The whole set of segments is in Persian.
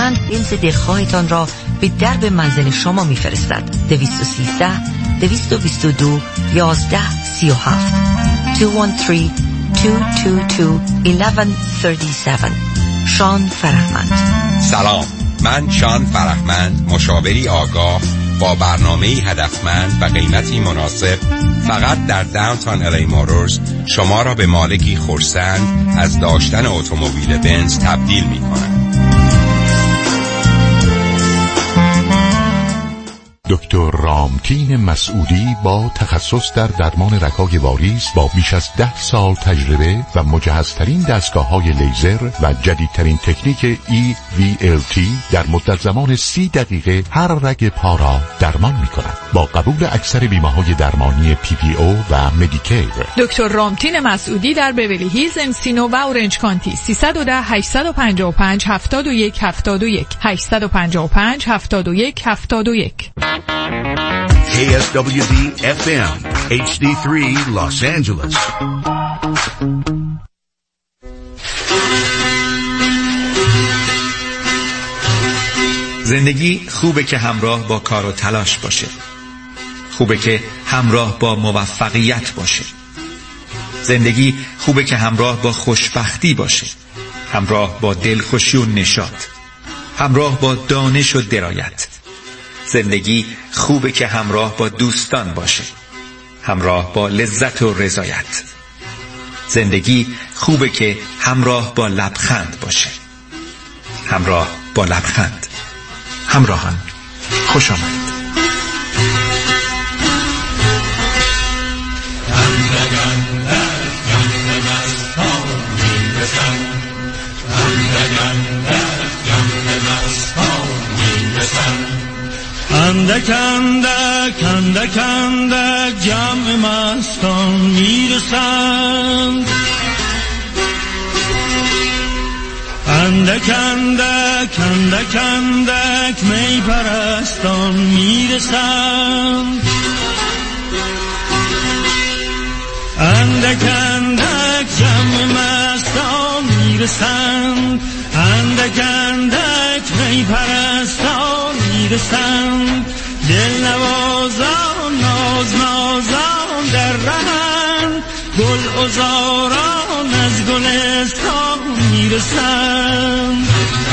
فرهمند لنز دلخواهتان را به درب منزل شما میفرستد. 213-222-1137 213-222-1137. شان فرهمند. سلام، من شان فرهمند، مشاوری آگاه با برنامه‌ای هدفمند و قیمتی مناسب فقط در داونتاون الی موتورز شما را به مالکی خرسند از داشتن اتومبیل بنز تبدیل می‌کنم. دکتر رامتین مسعودی با تخصص در درمان رگ‌های واریس با بیش از 10 سال تجربه و مجهزترین دستگاه‌های لیزر و جدیدترین تکنیک EVLT در مدت زمان 30 دقیقه هر رگ پا را درمان می‌کند. با قبول اکثر بیمه‌های درمانی PPO و مدیکیر. دکتر رامتین مسعودی در بیولی هیلز، انسینو و اورنج کانتی. 310-855-7171 855-7171. KSWD FM HD3 Los Angeles. زندگی خوبه که همراه با کار و تلاش باشه. خوبه که همراه با موفقیت باشه. زندگی خوبه که همراه با خوشبختی باشه. همراه با دلخوشی و نشاط. همراه با دانش و درایت. زندگی خوبه که همراه با دوستان باشه. همراه با لذت و رضایت. زندگی خوبه که همراه با لبخند باشه. همراه با لبخند. همراهان خوش آمدید. اندک اندک اندک اندک جمع مستان میرسند. اندک اندک اندک اندک می پرستان میرسند. اندک اندک جمع مستان میرسند. اندک اندک می پرستان میرسند. دل نوازان ناز نازان در رهند. گل عذاران از گلستان میرسند.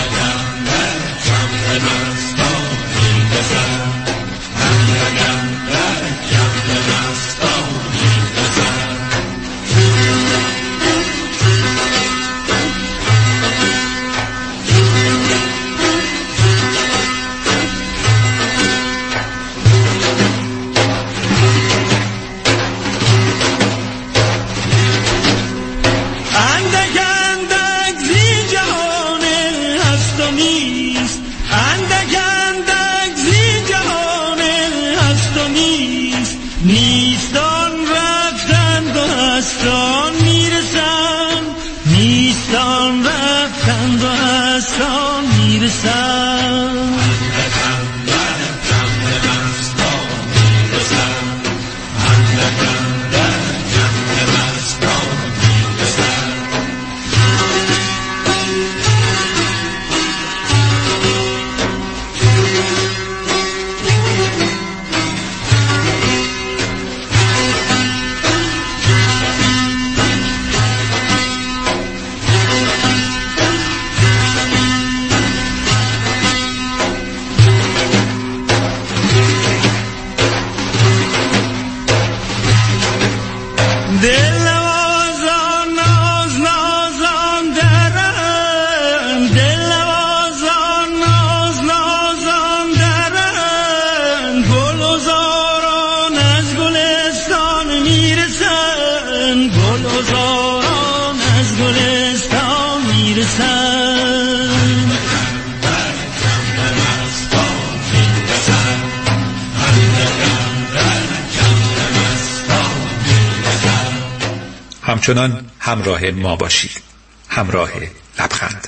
همچنان همراه ما باشید. همراه لبخند.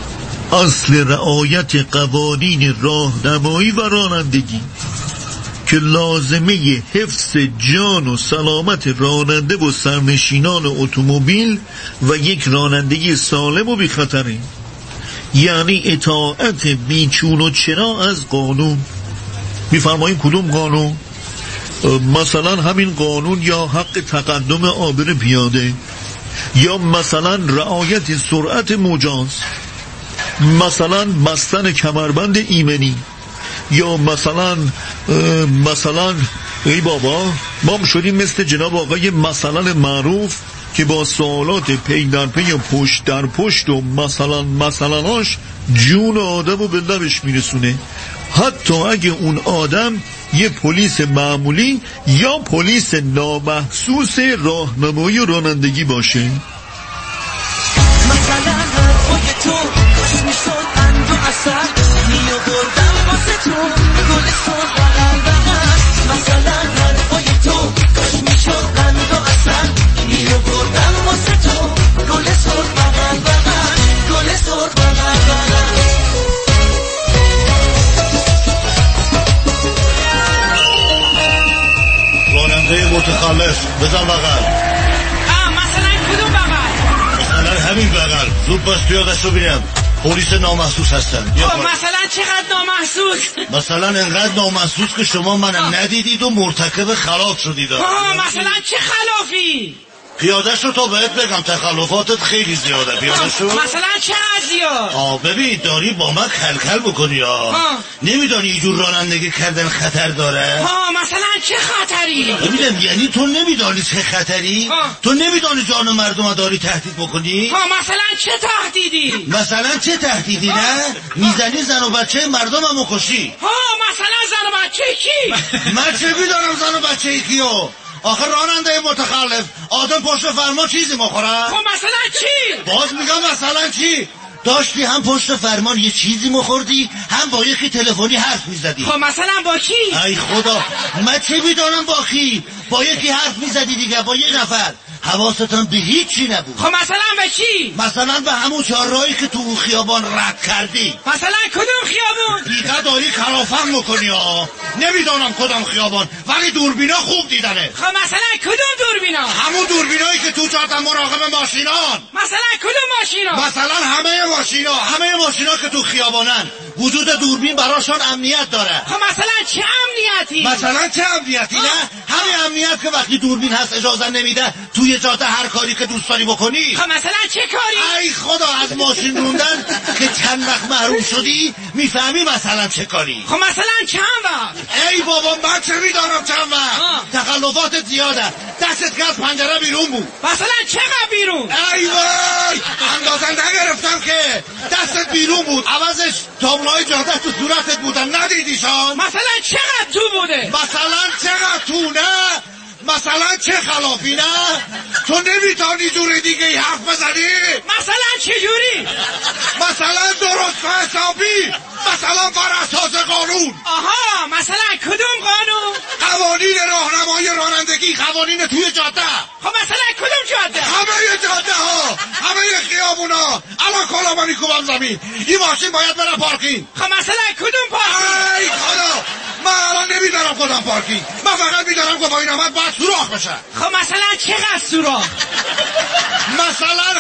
اصل رعایت قوانین راهنمایی و رانندگی که لازمه حفظ جان و سلامت راننده و سرنشینان اتومبیل و یک رانندگی سالم و بی‌خطره، یعنی اطاعت بیچون و چرا از قانون. میفرماییم کدوم قانون؟ مثلا همین قانون یا حق تقدم عابر پیاده، یا مثلا رعایت سرعت مجاز، مثلا بستن کمربند ایمنی، یا مثلا ای بابا ما شدیم مثل جناب آقای مثلا معروف که با سوالات پی در پی و پشت در پشت و مثلاناش جون آدم رو به لبش میرسونه، حتی اگه اون آدم یه پلیس معمولی یا پلیس نامحسوس راهنمایی و رانندگی باشه. مثلا حرفای تو خوش میشد قند و عسل میابردم واسه تو گل سرخ بغل بغل. مثلا حرفای تو خوش میشد قند و عسل میابردم واسه تو گل سرخ بغل بغل. گل سرخ بغل بغل. راننده متخلف بزن بغل. مثلا کدوم بغل؟ مثلا همین بغل. زود باش پیادش رو بینم. پلیس نامحسوس هستن. مثلا چقدر نامحسوس؟ مثلا انقدر نامحسوس که شما منم ندیدید و مرتکب خلاف شدید. مثلا چه خلافی؟ پیادش رو تا بهت بگم تخلفاتت خیلی زیاده. پیادش رو مثلا چقدر زیاد؟ ببین داری با من کلکل بکنی نمیدانی اینجور رانندگی کردن خطر داره؟ مثلا چه خطری؟ ببینم یعنی تو نمیدانی چه خطری؟ تو نمیدانی جان مردم داری تهدید بکنی؟ مثلا چه تهدیدی؟ مثلا چه تهدیدی نه؟ میزنی زن و بچه مردم هم کشی. مثلا زن و بچه کی؟ من چه میدانم زن و بچه کیو؟ آخه راننده متخلف آدم پشت فرمان چیزی مخوره؟ مثلا چی؟ باز میگم مثلا چی؟ داشتی هم پشت فرمان یه چیزی مخوردی هم با یکی تلفنی حرف میزدی. مثلا با کی؟ ای خدا من چه میدانم با کی؟ با یکی حرف میزدی دیگه، با یه نفر. حواستان به هیچی نبود. مثلا به چی؟ مثلا به همون چهارراهی که تو اون خیابان رد کردی. مثلا کدوم خیابون؟ دیگه داری کلافم میکنی نمیدانم کدام خیابان ولی دوربینا خوب دیدنه. مثلا کدوم دوربینا؟ همون دوربینایی که تو جاده مراقب ماشینان. مثلا کدوم ماشینا؟ مثلا همه ماشینا که تو خیابانن وجود دوربین براشون امنیت داره. مثلا چه امنیتی؟ مثلا چه امنیتی نه؟ همین امنیت که وقتی دوربین هست اجازه نمیده توی جاده هر کاری که دوست داری بکنی. مثلا چه کاری؟ ای خدا از ماشین روندن که چند وقت محروم شدی میفهمی مثلا چه کاری. مثلا چند وقت؟ ای بابا من چه میدانم چند وقت. تخلفات زیاده. دستت که از پنجره بیرون بود. مثلا چقدر بیرون؟ ای وای اندازه نگرفتم که دستت بیرون بود، عوضش تابلوهای جاده تو صورتت بودن ندیدیشان. مثلا چقدر تو بوده؟ مثلا چقدر تو نه؟ مثلا چه خلافی نه؟ تو نمیتونی جور دیگه حرف بزنی؟ مثلا چه جوری؟ مثلا درست و حسابی، مثلا بر اساس قانون. مثلا کدوم قانون؟ قوانین راهنمایی رانندگی، قوانین توی جاده. مثلا کدوم جاده؟ همه جاده ها، همه خیابونا. الان کلا منی کوبم زمین، این ماشین باید بره پارکینگ. مثلا کدوم پارکینگ؟ ای خدا من الان نمیدارم کدام پارکینگ، من فقط میدارم که با این آمد باید سوراخ بشه. مثلا چقدر سوراخ؟ مثلا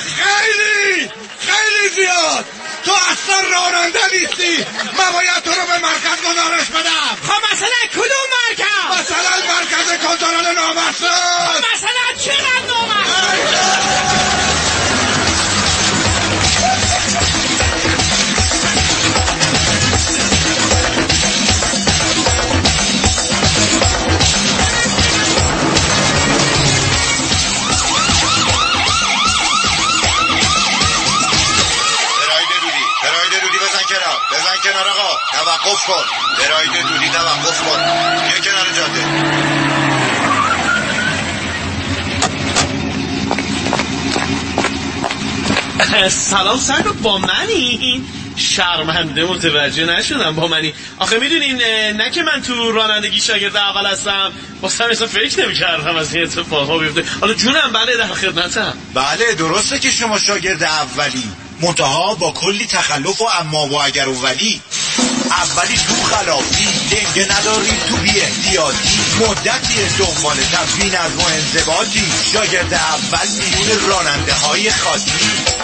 خیلی زیاد. تو اصلا راننده نیستی، من باید تو رو به مرکز گزارش بدم. مثلا کدوم مرکز؟ مثلا مرکز کنترل نامحسوس. مثلا چقدر نامحسوس؟ بزن کنار آقا، توقف کن. براید دودی توقف کن. یه کنار جاده. سلام سرکار، با منی؟ شرمنده متوجه نشدم با منی. آخه میدونین نه که من تو رانندگی شاگرد اول هستم، واسه اصلا فکر نمی‌کردم از این اتفاقا بیفته. حالا جونم بله در خدمتم. بله درسته که شما شاگرد اولی، منتها با کلی تخلف و اما و اگر و ولی. اولی تو خلافی، دنگه نداری تو بی احتیاطی، مدتیه دنبال تبیین از و انضباطی، شاگرد اول میدون راننده های خاطی.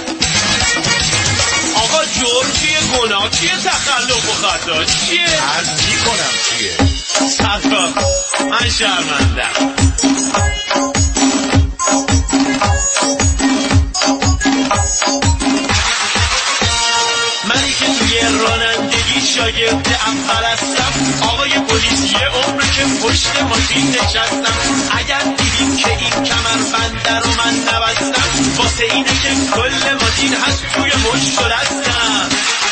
آقا جرم چیه؟ گناه چیه؟ تخلف و خطا چیه؟ عرض میکنم چیه؟ سرکار من شرمندم. منی که توی رانندگی شاگرد اول هستم، آقای پلیس یه عمره که پشت ماشین نشستم. اگر دیدیم که این کمربند رو من نبستم، واسه اینه که کل ماشین هست توی مشت و دستم.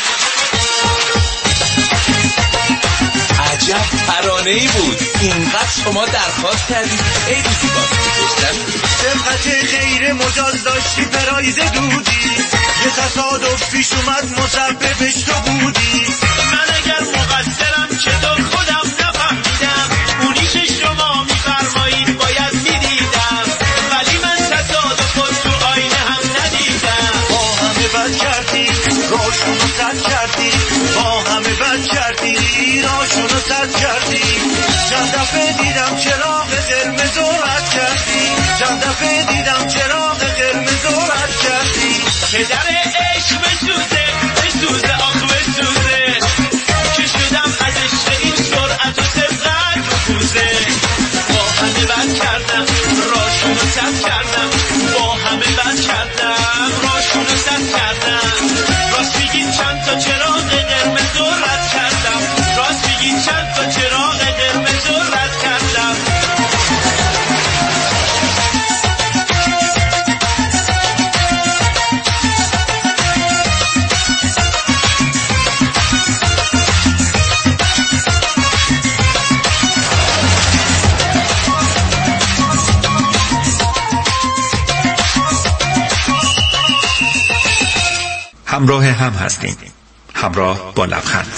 عجب ترانه‌ای بود. اینقدر شما درخواست کردید خیلی زیباست. سبقت غیر مجاز داشتی پرایز دودی، یه تصادف پیش اومد مسببش تو بودی. من اگر مقصرم چطور خودم نفهمیدم، اونی که شما میفرمایید باید میدیدم، ولی من تصادف تو آینه هم ندیدم. با همه بد کردی راشونو سد کردی، با همه بد کردی راشونو سد کردی. چند دفعه دیدم چراغ قرمز رد کردی، چند دفعه دیدم چراغ قرمز رد کردی. که در عشق بسوزه آخ بسوزه، که شدم از عشق این سرعت و سبقت بسوزه. با همه بد کردم راشونو سد کردم، با همه بد کردم راشونو سد کردم. راست بگین چند تا چراغ قرمز رد کردم، راست بگین چند تا چراغ قرمز رد کردم. همراه هم هستیم، همراه با لبخند.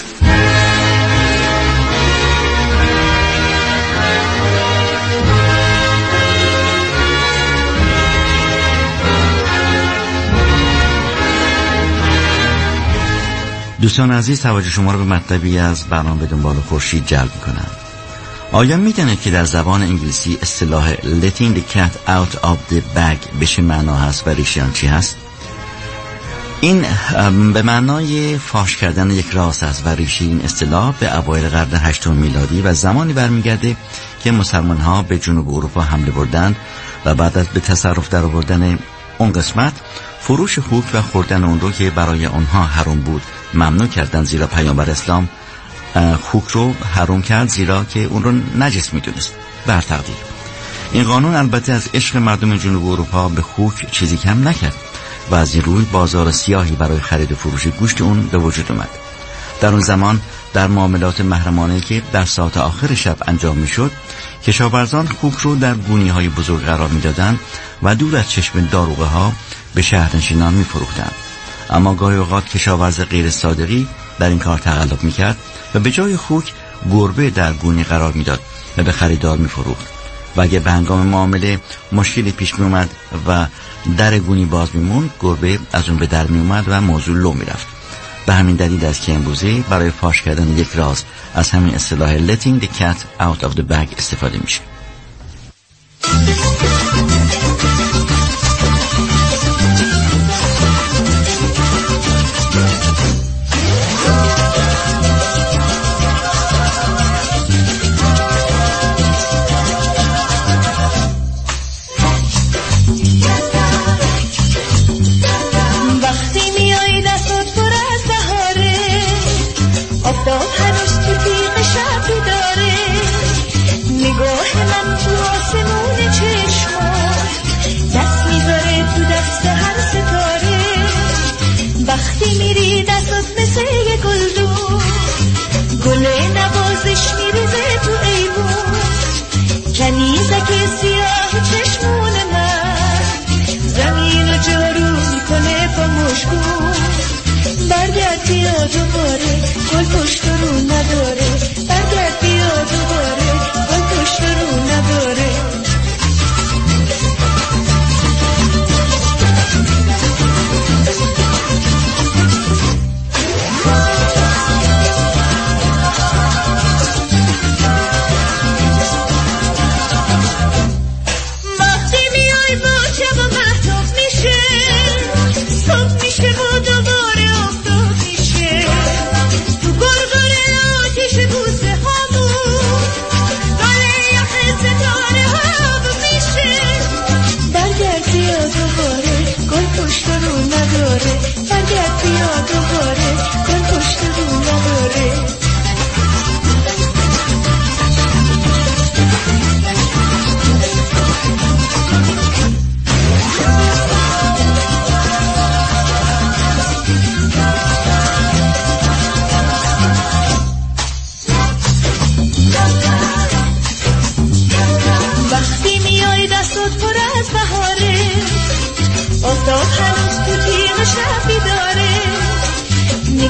دوستان عزیز، توجه شما را به مطلبی از برنامه به دنبال خورشید جلب می‌کنم. آیا می‌دانید که در زبان انگلیسی اصطلاح letting the cat out of the bag به چه معنا هست و ریشه آن چی هست؟ این به معنای فاش کردن یک راز است و ریشه این اصطلاح به اوایل قرن 8 میلادی و زمانی برمیگرده که مسلمان‌ها به جنوب اروپا حمله بردند و بعد از به تصرف درآوردن اون قسمت فروش خوک و خوردن اون رو که برای آنها حرام بود ممنوع کردند، زیرا پیامبر اسلام خوک رو حرام کرد زیرا که اون رو نجس می‌دونست. بر تقدیر این قانون البته از عشق مردم جنوب اروپا به خوک چیزی کم نکرد و از این روی بازار سیاهی برای خرید و فروش گوشت اون به وجود اومد. در اون زمان در معاملات محرمانه که در ساعت آخر شب انجام میشد، کشاورزان خوک رو در گونی‌های بزرگ قرار میدادند و دور از چشم داروغه ها به شهرنشینان میفروختند. اما گاهی اوقات کشاورز غیر صادقی در این کار تقلب میکرد و به جای خوک گربه در گونی قرار میداد و به خریدار میفروخت و اگه به هنگام معامله مشکلی پیش می اومد و در گونی باز میموند، گربه از اون به در می اومد و موضوع لو میرفت. به همین دلیل است که امروزه برای فاش کردن یک راز از همین اصطلاح letting the cat out of the bag استفاده میشه.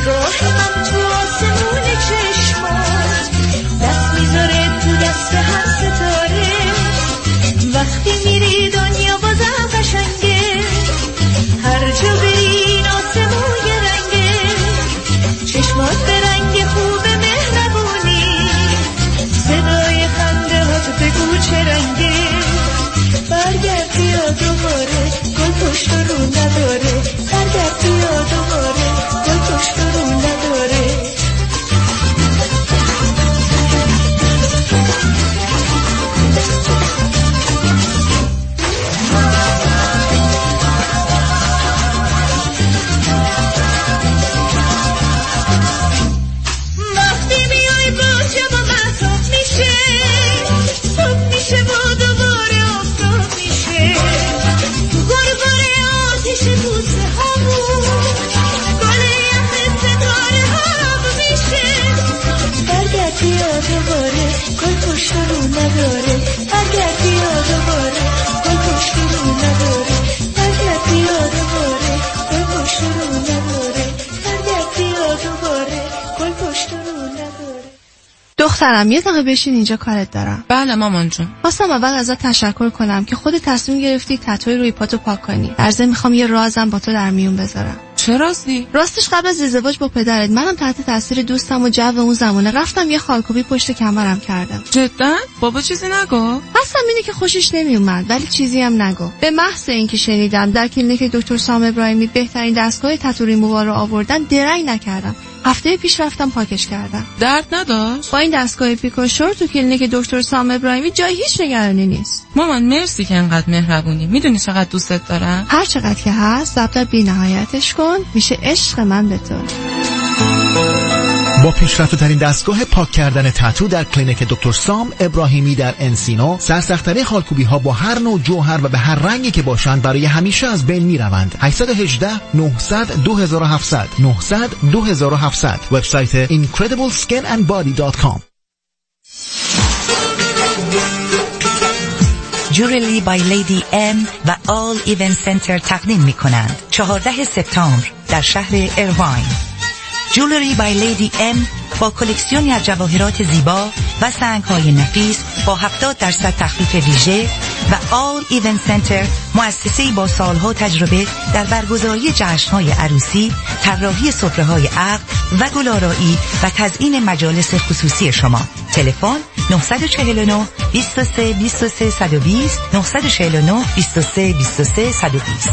نگاه من تو آسمون چشمات دست میذاره تو دست هر ستاره وقتی میری دنیا بازم قشنگه هر جا بری این آسمون یه رنگه چشمات به رنگ خوب مهربونی صدای خنده هات بگو چه رنگه برگرد بیا دوباره گل پشت رو نداره برگرد بیا دوباره گل پشت رو نداره دخترم یه دقیقه بشین اینجا کارت دارم. بله مامان جون. خواستم اول ازت تشکر کنم که خودت تصمیم گرفتی تتوی روی پاتو پاک کنی. در ضمن میخوام یه رازم با تو در میون بذارم. چه رازی؟ راستش قبل از ازدواج با پدرت منم تحت تاثیر دوستم و جو اون زمانه رفتم یه خالکوبی پشت کمرم کردم. جدا؟ بابا چیزی نگو؟ قسم اینه که خوشش نمیومد ولی چیزی هم نگو. به محض اینکه شنیدم در کلینیک دکتر سام ابراهیمی بهترین دستگاه تتو ریمووار رو آوردن درنگ نکردم. هفته پیش رفتم پاکش کردم. درد نداشت؟ با این دستگاه پیکوشور تو کلینیک دکتر سام ابراهیمی جای هیچ نگرانی نیست. مامان مرسی که انقدر مهربونی. میدونی چقدر دوستت دارم؟ هر چقدر که هست ضبط بی‌نهایتش کن میشه عشق من به تو. با پیشرفته‌ترین دستگاه پاک کردن تتو در کلینیک دکتر سام ابراهیمی در انسینو سرسخت‌ترین خالکوبی‌ها با هر نوع جوهر و به هر رنگی که باشند برای همیشه از بین می‌روند. 818 900 2700 900 2700 وبسایت incredibleskinandbody.com. جورلی بای لیدی ام و آل ایونت سنتر تقدیم می‌کنند 14 سپتامبر در شهر ایرواین. جولری بای لیدی ام با کلکسیونی از جواهرات زیبا و سنگ‌های نفیس با 70% تخفیف ویژه و آل ایونت سنتر مؤسسه‌ای با سالها تجربه در برگزاری جشن‌های عروسی، طراحی سفره‌های عقد و گل‌آرایی و تزیین مجالس خصوصی شما. تلفن 949 23 23 120 949 23 23 120.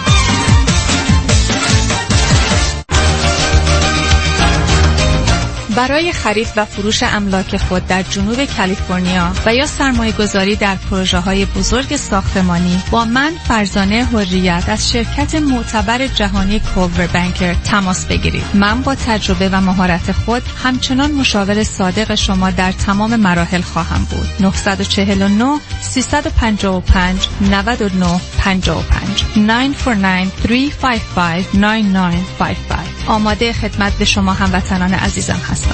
برای خرید و فروش املاک خود در جنوب کالیفرنیا و یا سرمایه گذاری در پروژه های بزرگ ساختمانی با من فرزانه حریت از شرکت معتبر جهانی کولور بانکر تماس بگیرید. من با تجربه و مهارت خود همچنان مشاور صادق شما در تمام مراحل خواهم بود. 949 355 99 55 949 355 9955. آماده خدمت به شما هموطنان عزیزم هستم.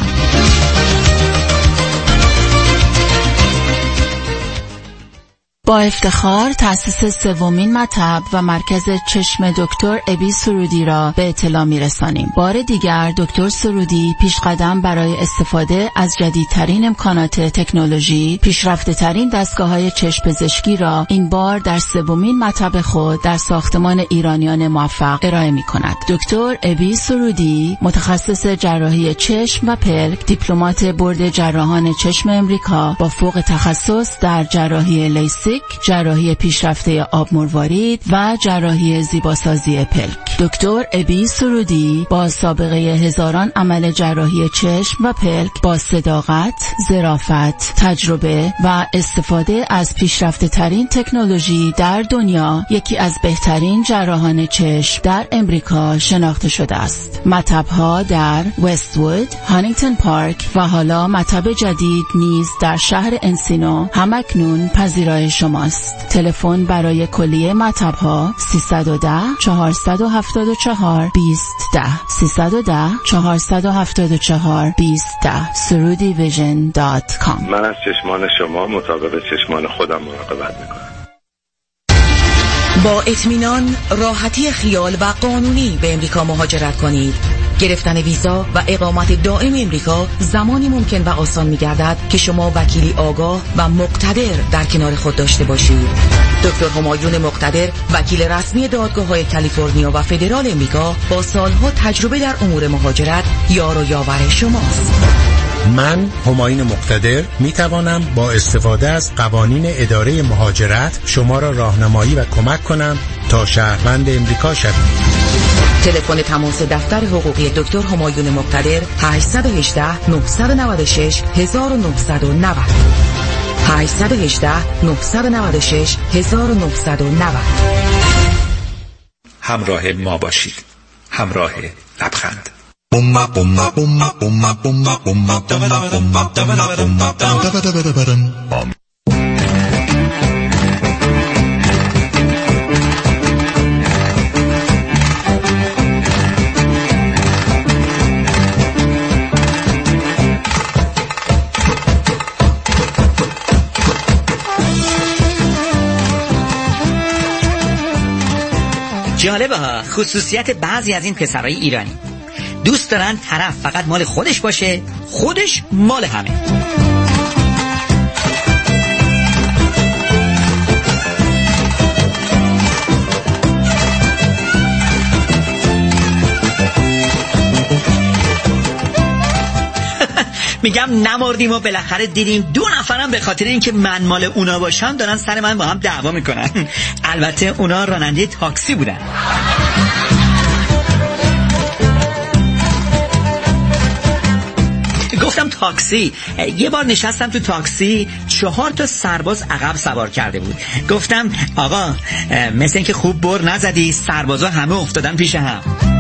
با افتخار تأسیس سومین مطب و مرکز چشم دکتر ابی سرودی را به اطلاع می‌رسانیم. بار دیگر دکتر سرودی پیشقدم برای استفاده از جدیدترین امکانات تکنولوژی، پیشرفته‌ترین دستگاه‌های چشم پزشکی را این بار در سومین مطب خود در ساختمان ایرانیان موفق ارائه می‌کند. دکتر ابی سرودی متخصص جراحی چشم و پلک، دیپلمات بورد جراحان چشم امریکا با فوق تخصص در جراحی لیسیک، جراحی پیشرفته آب مروارید و جراحی زیباسازی پلک. دکتر ابی سرودی با سابقه هزاران عمل جراحی چشم و پلک با صداقت، ظرافت، تجربه و استفاده از پیشرفته ترین تکنولوژی در دنیا یکی از بهترین جراحان چشم در امریکا شناخته شده است. مطب‌ها در وست‌وود، هانینگتون پارک و حالا مطب جدید نیز در شهر انسینو همکنون پذیرای شماست. تلفن برای کلیه مطب‌ها 310 474 2010 310 474 2010 surudivision.com. من از چشمان شما مطابق چشمان خودم مراقبت میکنم. با اطمینان، راحتی خیال و قانونی به امریکا مهاجرت کنید. گرفتن ویزا و اقامت دائم امریکا زمانی ممکن و آسان می‌گردد که شما وکیلی آگاه و مقتدر در کنار خود داشته باشید. دکتر همایون مقتدر، وکیل رسمی دادگاه‌های کالیفرنیا و فدرال امریکا با سالها تجربه در امور مهاجرت، یار و یاور شماست. من همایون مقتدر می توانم با استفاده از قوانین اداره مهاجرت شما را راهنمایی و کمک کنم تا شهروند امریکا شوید. تلفن تماس دفتر حقوقی دکتر همایون مقتدر 818 996 1990 818 996 1990. همراه ما باشید، همراه لبخند. جالبه ها، خصوصیت بعضی از این پسرای ایرانی دوست دارن طرف فقط مال خودش باشه، خودش مال همه. میگم نمردیم و بالاخره دیدیم 2 نفرم به خاطر اینکه من مال اونا باشم دارن سر من با هم دعوا میکنن. البته اونا راننده تاکسی بودن. گفتم تاکسی. یه بار نشستم تو تاکسی، 4 تا سرباز عقب سوار کرده بود. گفتم آقا مثل اینکه خوب بر نزدی، سربازا همه افتادن پیش هم.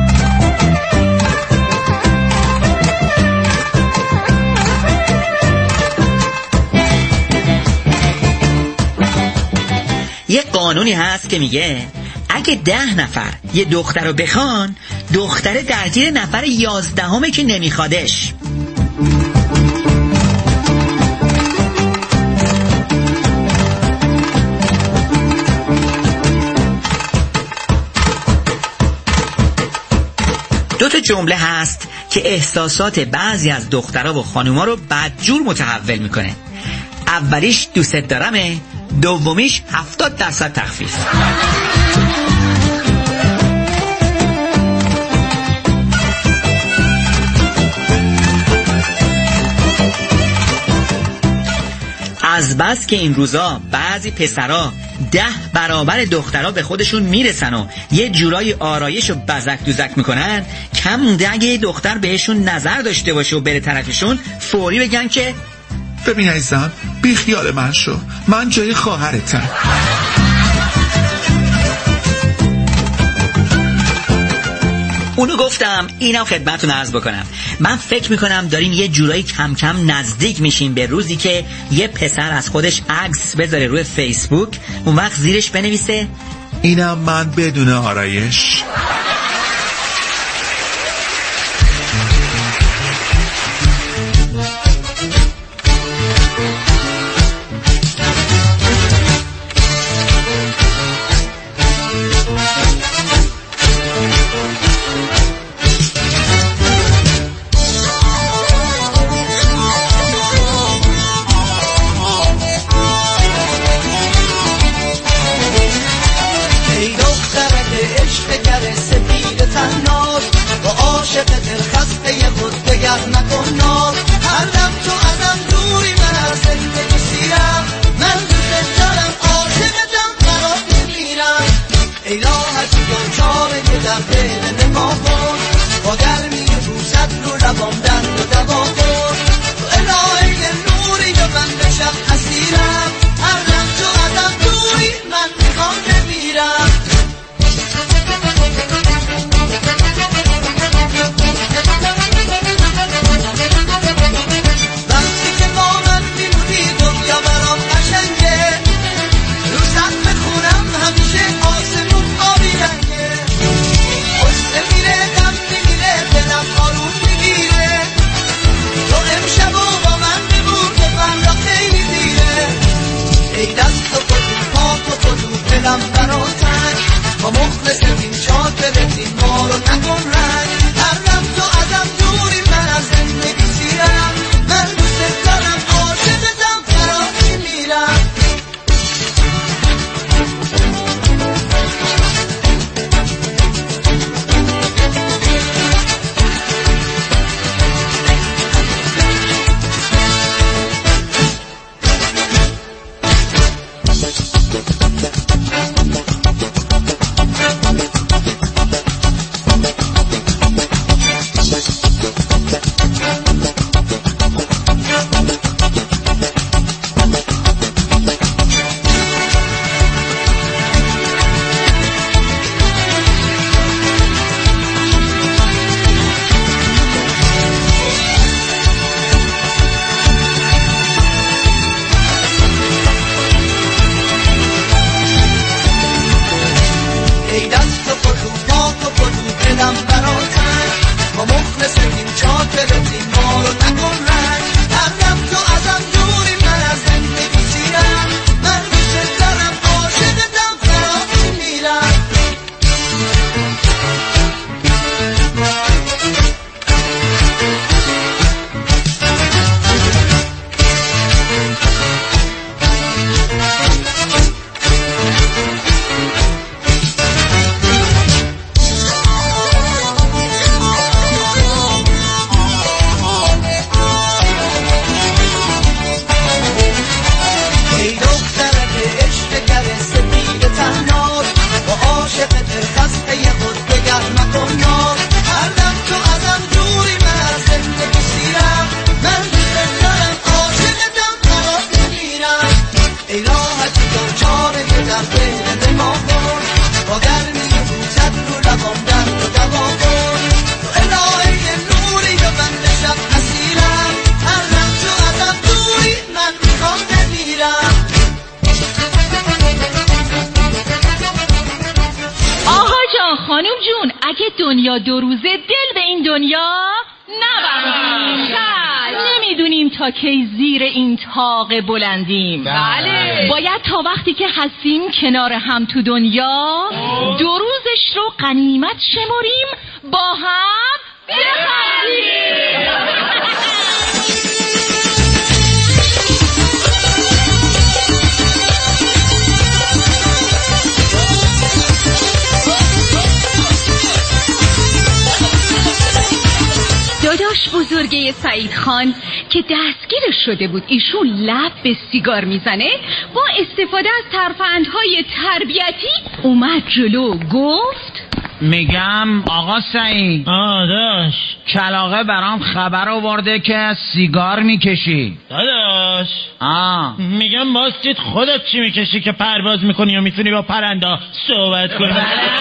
یه قانونی هست که میگه اگه 10 نفر یه دختر رو بخوان، دختره درگیر نفر 11 که نمیخوادش. دو تا جمله هست که احساسات بعضی از دخترها و خانوما رو بدجور متحول میکنه. اولیش دوست دارمه، دومیش 70% تخفیف. از بس که این روزا بعضی پسرا 10 برابر دخترها به خودشون میرسن و یه جورای آرایش و بزک دوزک میکنن، کم مونده اگه یه دختر بهشون نظر داشته باشه و بره طرفشون، فوری بگن که ببین عزیزم بی خیال من شو، من جای خواهرتم. اونو گفتم، اینم خدمتتون عرض بکنم. من فکر میکنم داریم یه جورایی کم کم نزدیک میشیم به روزی که یه پسر از خودش عکس بذاره روی فیسبوک، اون وقت زیرش بنویسه اینم من بدون آرایش. با مخلص این شاد ببینیم ما رو نکن رنگ هر رفت و دنیا دو روزه دل به این دنیا نبندیم. نمیدونیم تا کی زیر این طاق بلندیم. بله. باید تا وقتی که هستیم کنار هم تو دنیا دو روزش رو غنیمت شمریم، با هم بخندیم. داداش بزرگه سعید خان که دستگیر شده بود ایشون لب به سیگار میزنه، با استفاده از ترفندهای تربیتی اومد جلو گفت میگم آقا سعید داداش کلاغه برام خبر آورده که سیگار میکشی. داداش میگم باستید خودت چی میکشی که پرواز میکنی و میتونی با پرنده صحبت کنی.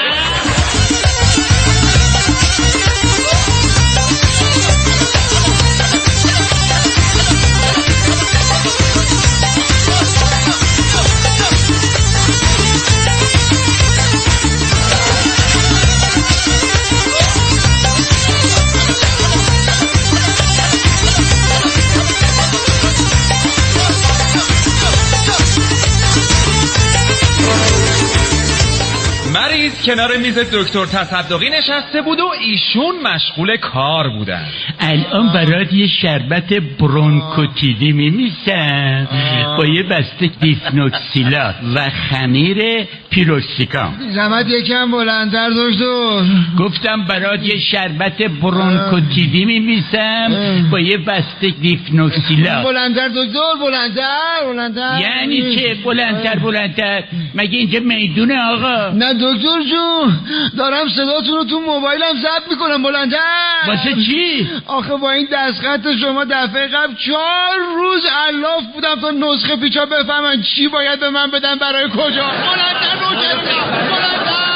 مریض کنار میز دکتر تصدقی نشسته بود و ایشون مشغول کار بودن. الان برات یه شربت برونکوتیدی میمیسن با یه بسته دیفنوکسیلا و خمیر پیروکسیکام. زحمت یکم بلندتر دکتر. گفتم برات یه شربت برونکوتیدی میمیسم با یه بسته دیفنوکسیلا. بلندتر دکتر، بلندتر. یعنی چه بلندتر؟ مگه اینجا میدونه آقا؟ نه دکتر جون، دارم صداتون رو تو موبایلم ضبط میکنم. بلندتر. واسه چی؟ آخه با این دستخط شما دفعه قبل 4 روز علاف بودم تا نسخه پیچا بفهمن چی باید به من بدن برای کجا. بلندتر بلندتر.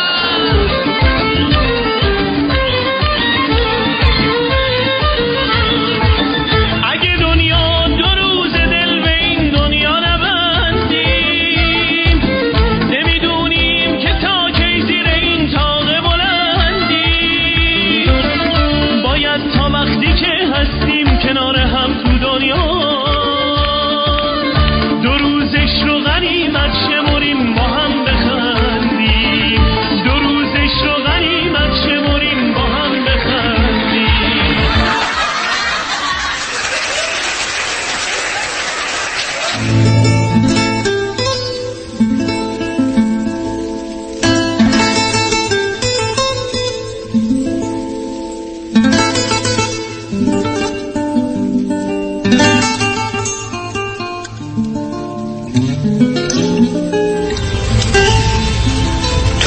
غنیمت شمریم با هم بخندیم، 2 روزش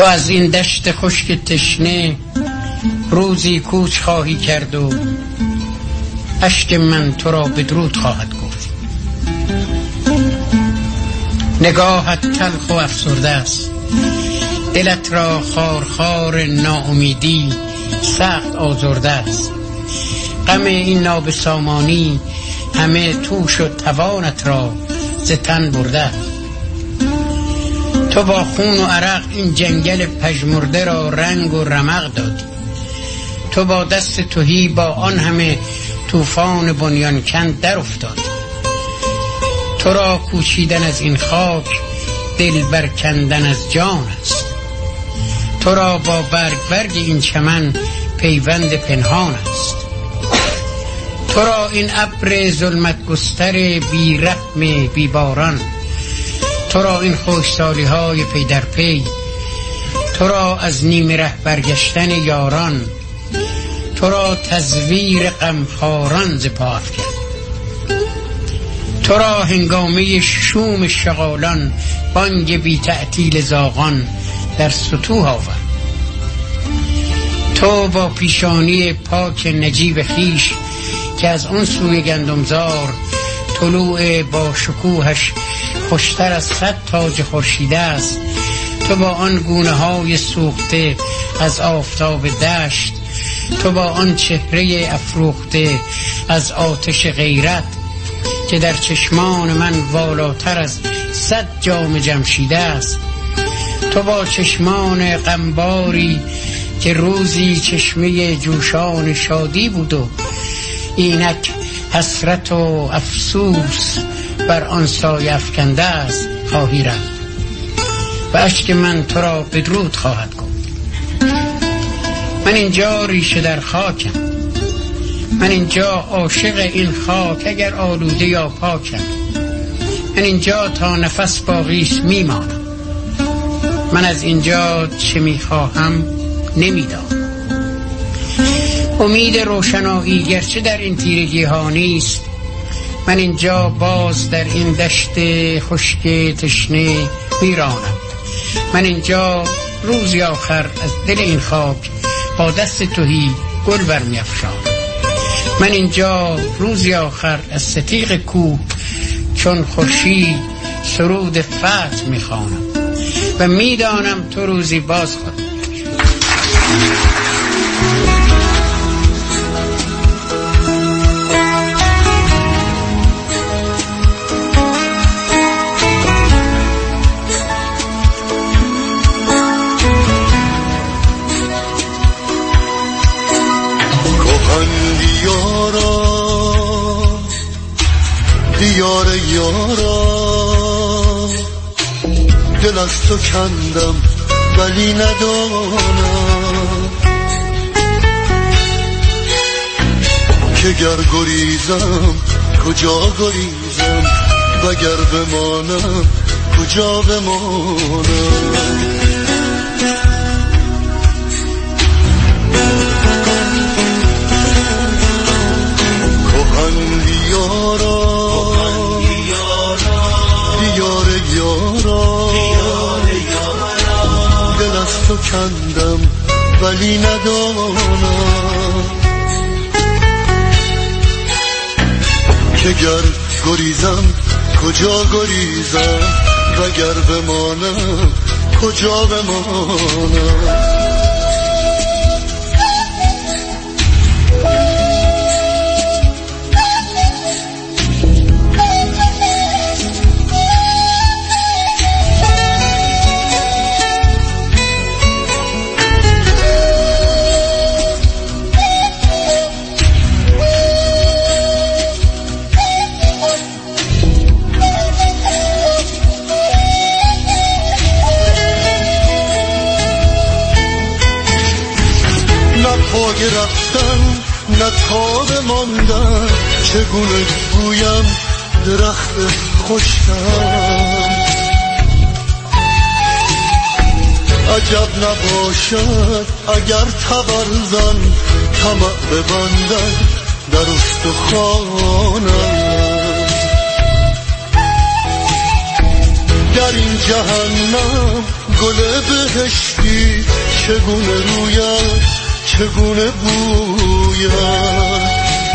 تو از این دشت خشک تشنه روزی کوچ خواهی کرد و اشک من تو را بدرود خواهد گفت. نگاهت تلخ و افسرده است، دلت را خارخار ناامیدی سخت آزرده است. غم این نابسامانی همه توش و توانت را ز تن برده است. تو با خون و عرق این جنگل پژمرده را رنگ و رمق دادی. تو با دست تهی با آن همه طوفان بنیان کند در افتادی. تو را کوچیدن از این خاک دل برکندن از جان است. تو را با برگ این چمن پیوند پنهان است. تو را این ابر ظلمت گستر بی رحم بی باران، تو را این خوشسالی های پی در پی، تو را از نیمه ره برگشتن یاران، تو را تزویر غمخواران ز پا افکند. تو را هنگامه شوم شغالان بانگ بی تعطیل زاغان در سطوح آورد. تو با پیشانی پاک نجیب خیش که از اون سوی گندمزار طلوع با شکوهش خوشتر از 100 تاج خورشید است، تو با آن گونه های سوخته از آفتاب دشت، تو با آن چهره افروخته از آتش غیرت که در چشمان من والاتر از 100 جام جمشید است، تو با چشمان غمباری که روزی چشمه جوشان شادی بود و اینک حسرت و افسوس بر آن سایه افکنده است خواهی رفت و اشک من تو را بدرود خواهد گفت. من اینجا ریشه در خاکم، من اینجا عاشق این خاک اگر آلوده یا پاکم، من اینجا تا نفس باقیست میمانم، من از اینجا چه میخواهم نمیدانم. امید روشنایی گرچه در این تیرگی ها نیست، من اینجا باز در این دشت خشک تشنه میرانم، من اینجا روزی آخر از دل این خاک با دست تهی گل برمی‌افشانم، من اینجا روزی آخر از ستیغ کوه چون خورشید سرود فتح میخوانم و میدانم تو روزی باز خواهی. دیار یارا دل از تو کندم ولی ندانم که گر گریزم کجا گریزم و گر بمانم کجا بمانم. کهن دیارا دل از تو کندم ولی ندانم که گر گریزم کجا گریزم و گر بمانم کجا بمانم. رفتن نه تاب ماندن چگونه گویم درخت خشکم. عجب نباشد اگر تبرزن طمع ببندن در استخوانم. در این جهنم گل بهشتی چگونه روید چگونه بوید.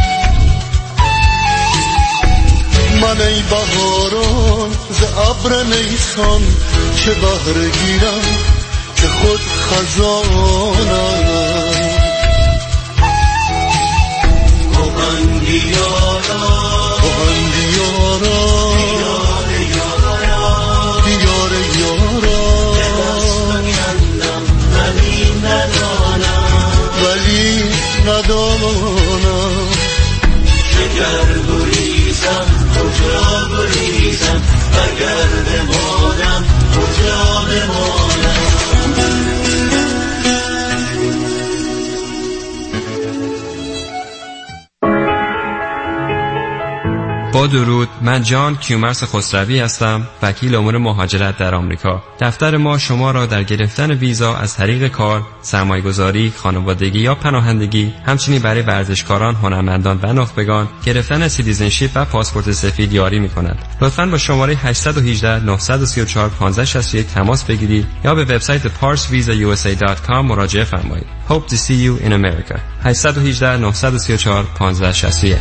من ای بهاران ز ابر نیسان چه بهره گیرم که خود خزانم. کهنگیارا دیار یارا ولی ندانم شکر گریزم کجا گریزم اگر بمانم کجا بمانم. با درود، من جان کیومرث خسروی هستم، وکیل امور مهاجرت در آمریکا. دفتر ما شما را در گرفتن ویزا از طریق کار، سرمایه‌گذاری، خانوادگی یا پناهندگی، همچنین برای ورزشکاران، هنرمندان و نخبگان گرفتن سیتیزنشیپ و پاسپورت سفید یاری می‌کند. لطفاً با شماره 818 934 1561 تماس بگیرید یا به وبسایت parsvisausa.com مراجعه فرمایید. Hope to see you in America. 818 934 1561.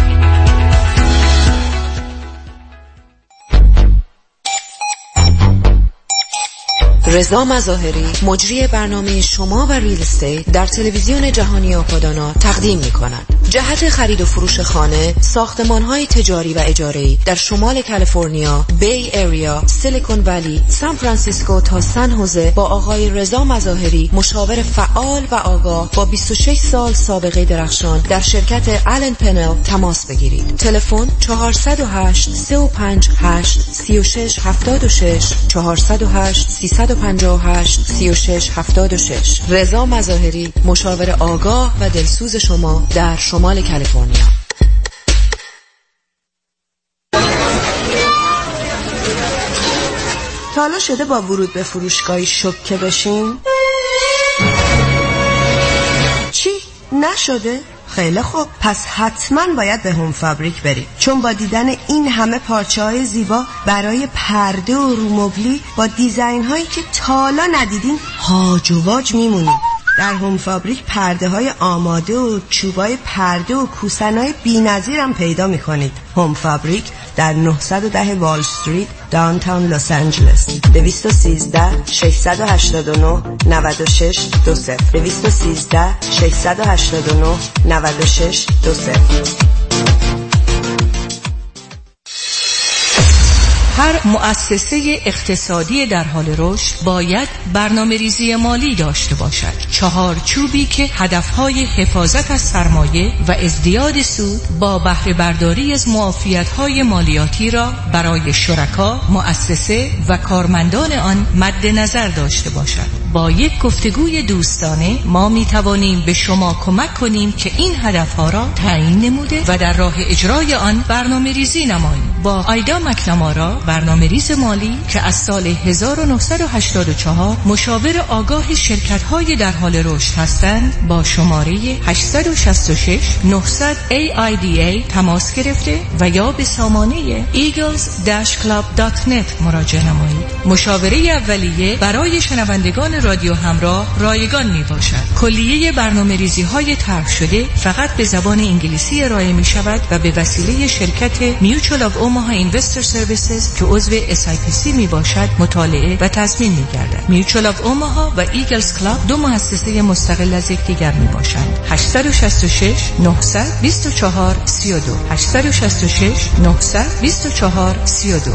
رضا مظاهری مجری برنامه شما و ریل استیت در تلویزیون جهانی آپادانا تقدیم می‌کند. جهت خرید و فروش خانه، ساختمان‌های تجاری و اجاره‌ای در شمال کالیفرنیا، بی ایریا، سیلیکون ولی، سان فرانسیسکو تا سن هوزه با آقای رضا مظاهری مشاور فعال و آگاه با 26 سال سابقه درخشان در شرکت آلن پنل تماس بگیرید. تلفن 408 358 3676 408 358 3676. رضا مظاهری مشاور آگاه و دلسوز شما در شمال کالیفرنیا. تا حالا شده با ورود به فروشگاهی شوکه بشین؟ چی؟ نشده؟ خیلی خوب، پس حتما باید به هوم فابریک برید، چون با دیدن این همه پارچه‌های زیبا برای پرده و رومبلی با دیزاین‌هایی که تا حالا ندیدین هاج و واج میمونید. در هوم فابریک پرده های آماده و چوبای پرده و کوسن‌های بی‌نظیر هم پیدا می‌کنید. هوم فابریک در 910 وال استریت داونتاون لس آنجلس. 213 689 96 20 213 689 96 20. هر مؤسسه اقتصادی در حال رشد باید برنامه‌ریزی مالی داشته باشد. چهارچوبی که هدفهای حفاظت از سرمایه و ازدیاد سود با بهره برداری از معافیت‌های مالیاتی را برای شرکا، مؤسسه و کارمندان آن مد نظر داشته باشد. با یک گفتگوی دوستانه ما می توانیم به شما کمک کنیم که این هدفها را تعیین نموده و در راه اجرای آن برنامه‌ریزی نمایید. با آیدا مکنامارا، برنامه‌ریز مالی که از سال 1984 مشاور آگاه شرکت‌های در حال رشد هستند، با شماره 866 900 AIDA تماس گرفته و یا به سامانه eagles-club.net مراجعه نمایید. مشاوره اولیه برای شنوندگان رادیو همراه رایگان می باشد. کلیه برنامه‌ریزی‌های طرح شده فقط به زبان انگلیسی ارائه می شود و به وسیله شرکت Mutual of Omaha Investor Services که عضو SIPC می باشد مطالعه و تضمین می گردد. Mutual of Omaha و Eagles Club دو مؤسسه مستقل از یکدیگر می باشند. 866 924 32 866 924 32.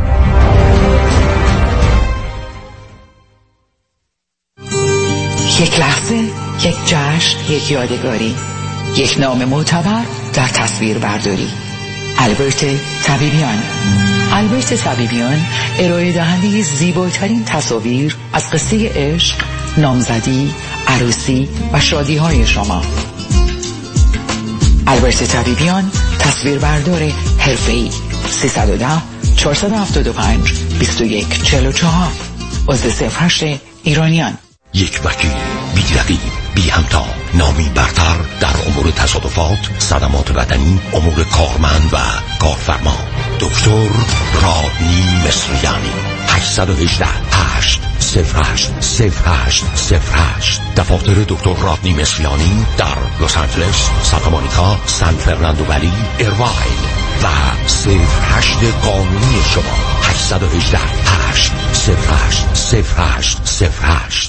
یک لحظه، یک جشن، یک یادگاری، یک نام معتبر در تصویر برداری. البرت طبیبیان. البرت طبیبیان ارائه دهنده زیباترین تصاویر از قصه عشق، نامزدی، عروسی و شادی های شما. البرت طبیبیان تصویربردار حرفه‌ای. 310 475 2144. عضو 08 ایرانیان. یک وکیل بی رقیب، بی همتا، نامی برتر در امور تصادفات، صدمات بدنی، امور کارمند و کارفرما. دکتر رادنی مصریانی. 818-808-0808. دفاتر دکتر رادنی مصریانی در لس آنجلس، سانتا مونیکا، سان فرناندو ولی، ایرواین و 08 قانونی شما. 818-808-0808.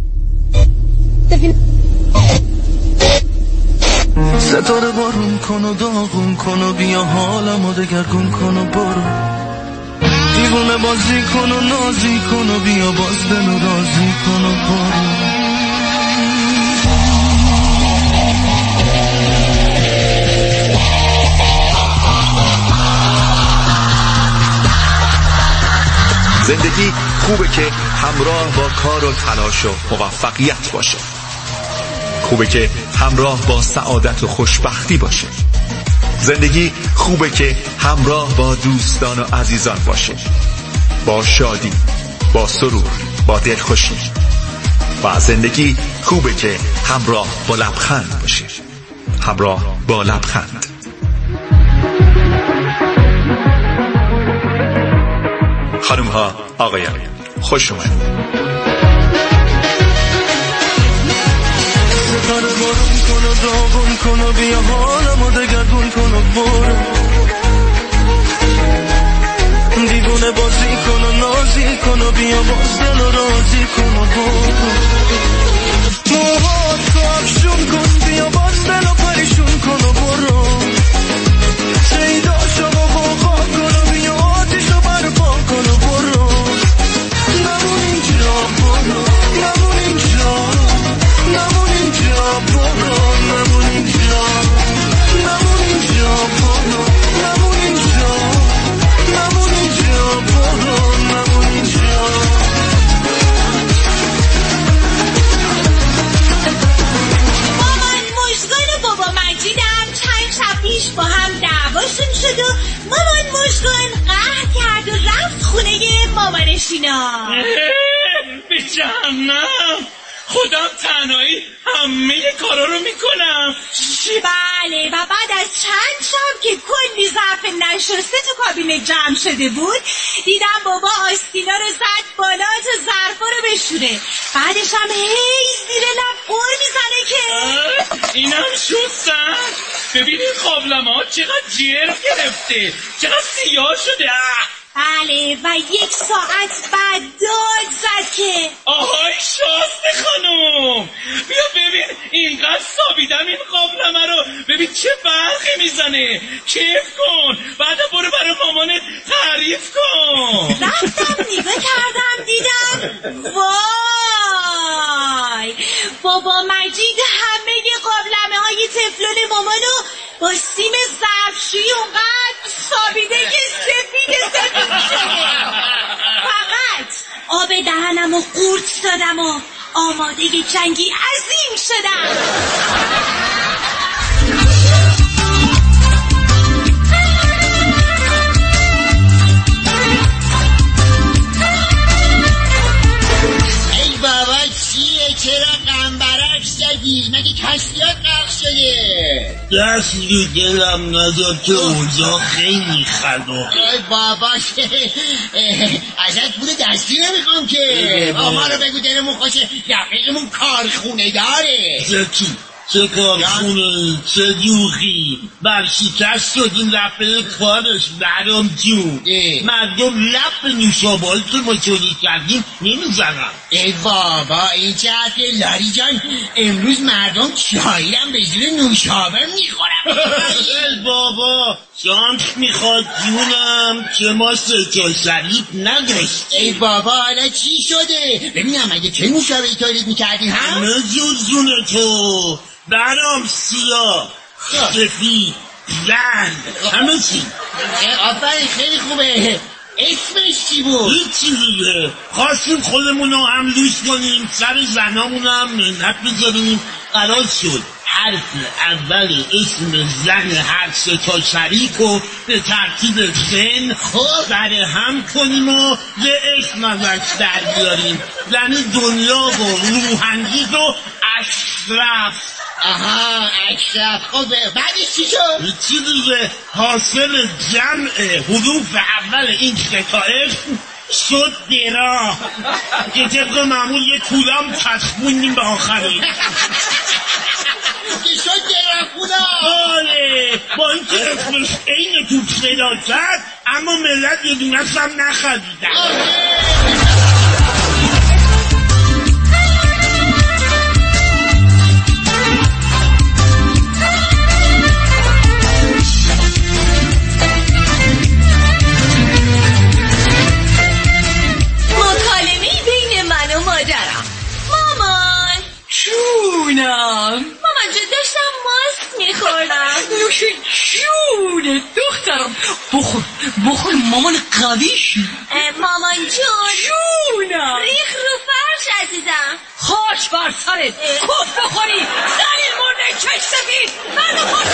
ستاره بارون کن و داغون کن و بیا حالمو دگرگون کن و برو، دیوونه بازی کن و نازی کن و بیا باز دلو رازی کن و برو. زندگی خوبه که همراه با کار و تلاش و موفقیت باشه. خوبه که همراه با سعادت و خوشبختی باشه. زندگی خوبه که همراه با دوستان و عزیزان باشه، با شادی، با سرور، با دلخوشی. و زندگی خوبه که همراه با لبخند باشه، همراه با لبخند. خانم ها، آقایان، خوش اومدید. ستاره بارون کن و داغون کن و بیا حالمو دگرگون کن و برو، دیوونه بازی کن و نازی کن و بیا باز دل و رازی کن و برو. موهات تو افشون کن بیا باز دل و پریشون کن و برو، شیدا شو و بابا کن و بیا آتیشو برپا کن و برو. نمون اینجا برو، نمون اینجا، نمون اینجا برو، نمون اینجا، نمون اینجا برو، نمون اینجا، نمون اینجا برو، نمون اینجا. مامان مژگان و بابا مجیدم چند شب پیش با هم دعواشون شد و مامان مژگان قهر کرد و رفت خونه مامانشینا. به جهنم، خودم تنهایی همه کارا رو میکنم. بله، و بعد از چند شب که کلی ظرف نشسته تو کابینه جمع شده بود دیدم بابا آستینا رو زد بالا تا ظرفا رو بشوره. بعدش هم هی زیر لب قور میزنه که اینم شستن. ببینید قابلمه ها چقدر جرم گرفته، چقدر سیاه شده. بله، و 1 ساعت بعد داد زد که آهای شاسته خانم، بیا ببین اینقدر سابیدم این قابلمه رو، ببین چه برقی میزنه. کیف کن، بعد برو برای مامانت تعریف کن. رفتم نگاه کردم دیدم وای، بابا مجید همه قابلمه های تفلون مامانو با سیم ظرفشویی اونقدر سابیده که سفید شده. فقط آب دهنم و قورت دادم و آماده جنگی عظیم شدم. ای بابا چیه؟ چرا قنبرک زدی؟ مگه کشتیات غرق شده؟ دست رو دلم نذار که اوضاع خیلی خرابه. ای بابا ازت پول دستی نمیخوام که. ما رو بگو دلمون خوشه، رفیقمون کارخونه داره. زکی چه کارخونه، چه دوخی، برشکست شد این رفته کارش. برام جون مردم لب نوشابه‌ای که ما تولید کردیم نمیزنم. ای بابا این چه حرفیه لاری جان؟ امروز مردم چایرم به جور نوشابه میخورم. ای بابا شانس میخواد جونم که ما سرید نداشت. ای بابا حالا چی شده؟ ببینم اگه چه نوشابه‌ای تولید میکردی هم؟ همه جون تو، برام سیاه، سفید، زرد، همه چی. آفرین خیلی خوبه. اسمش چی بود؟ هیچی دیگه، خواستیم خودمونو هم لوس کنیم، سر زنامونو هم منت بذاریم. قرار شد حرف اول اسم زن هر 3 تا شریک رو به ترتیب زن سر هم کنیم و به اسم ازش در بیاریم. زن دنیا و روحانگیز و اشرف. آها اشرف. خب بعدش چی شد؟ چی دیگه، حاصل جمع حروف اول این شکایف شد درا که طبق معمول یه کولام چسبوندیم به آخری که شد درا بله، با اینکه اسمش این توپ صدا کرد اما ملت یه دونست هم نخریدن. مکالمه بین من و مادرم. مامان جونم. مامان جون داشتم ماست میخوردم. نوش جونه دخترم. بخور مامان قویشی. مامان جونم. ریخ رو فرش عزیزم. خاک بر سرت. کف بخوری زلیل مرده چش سفید. من خود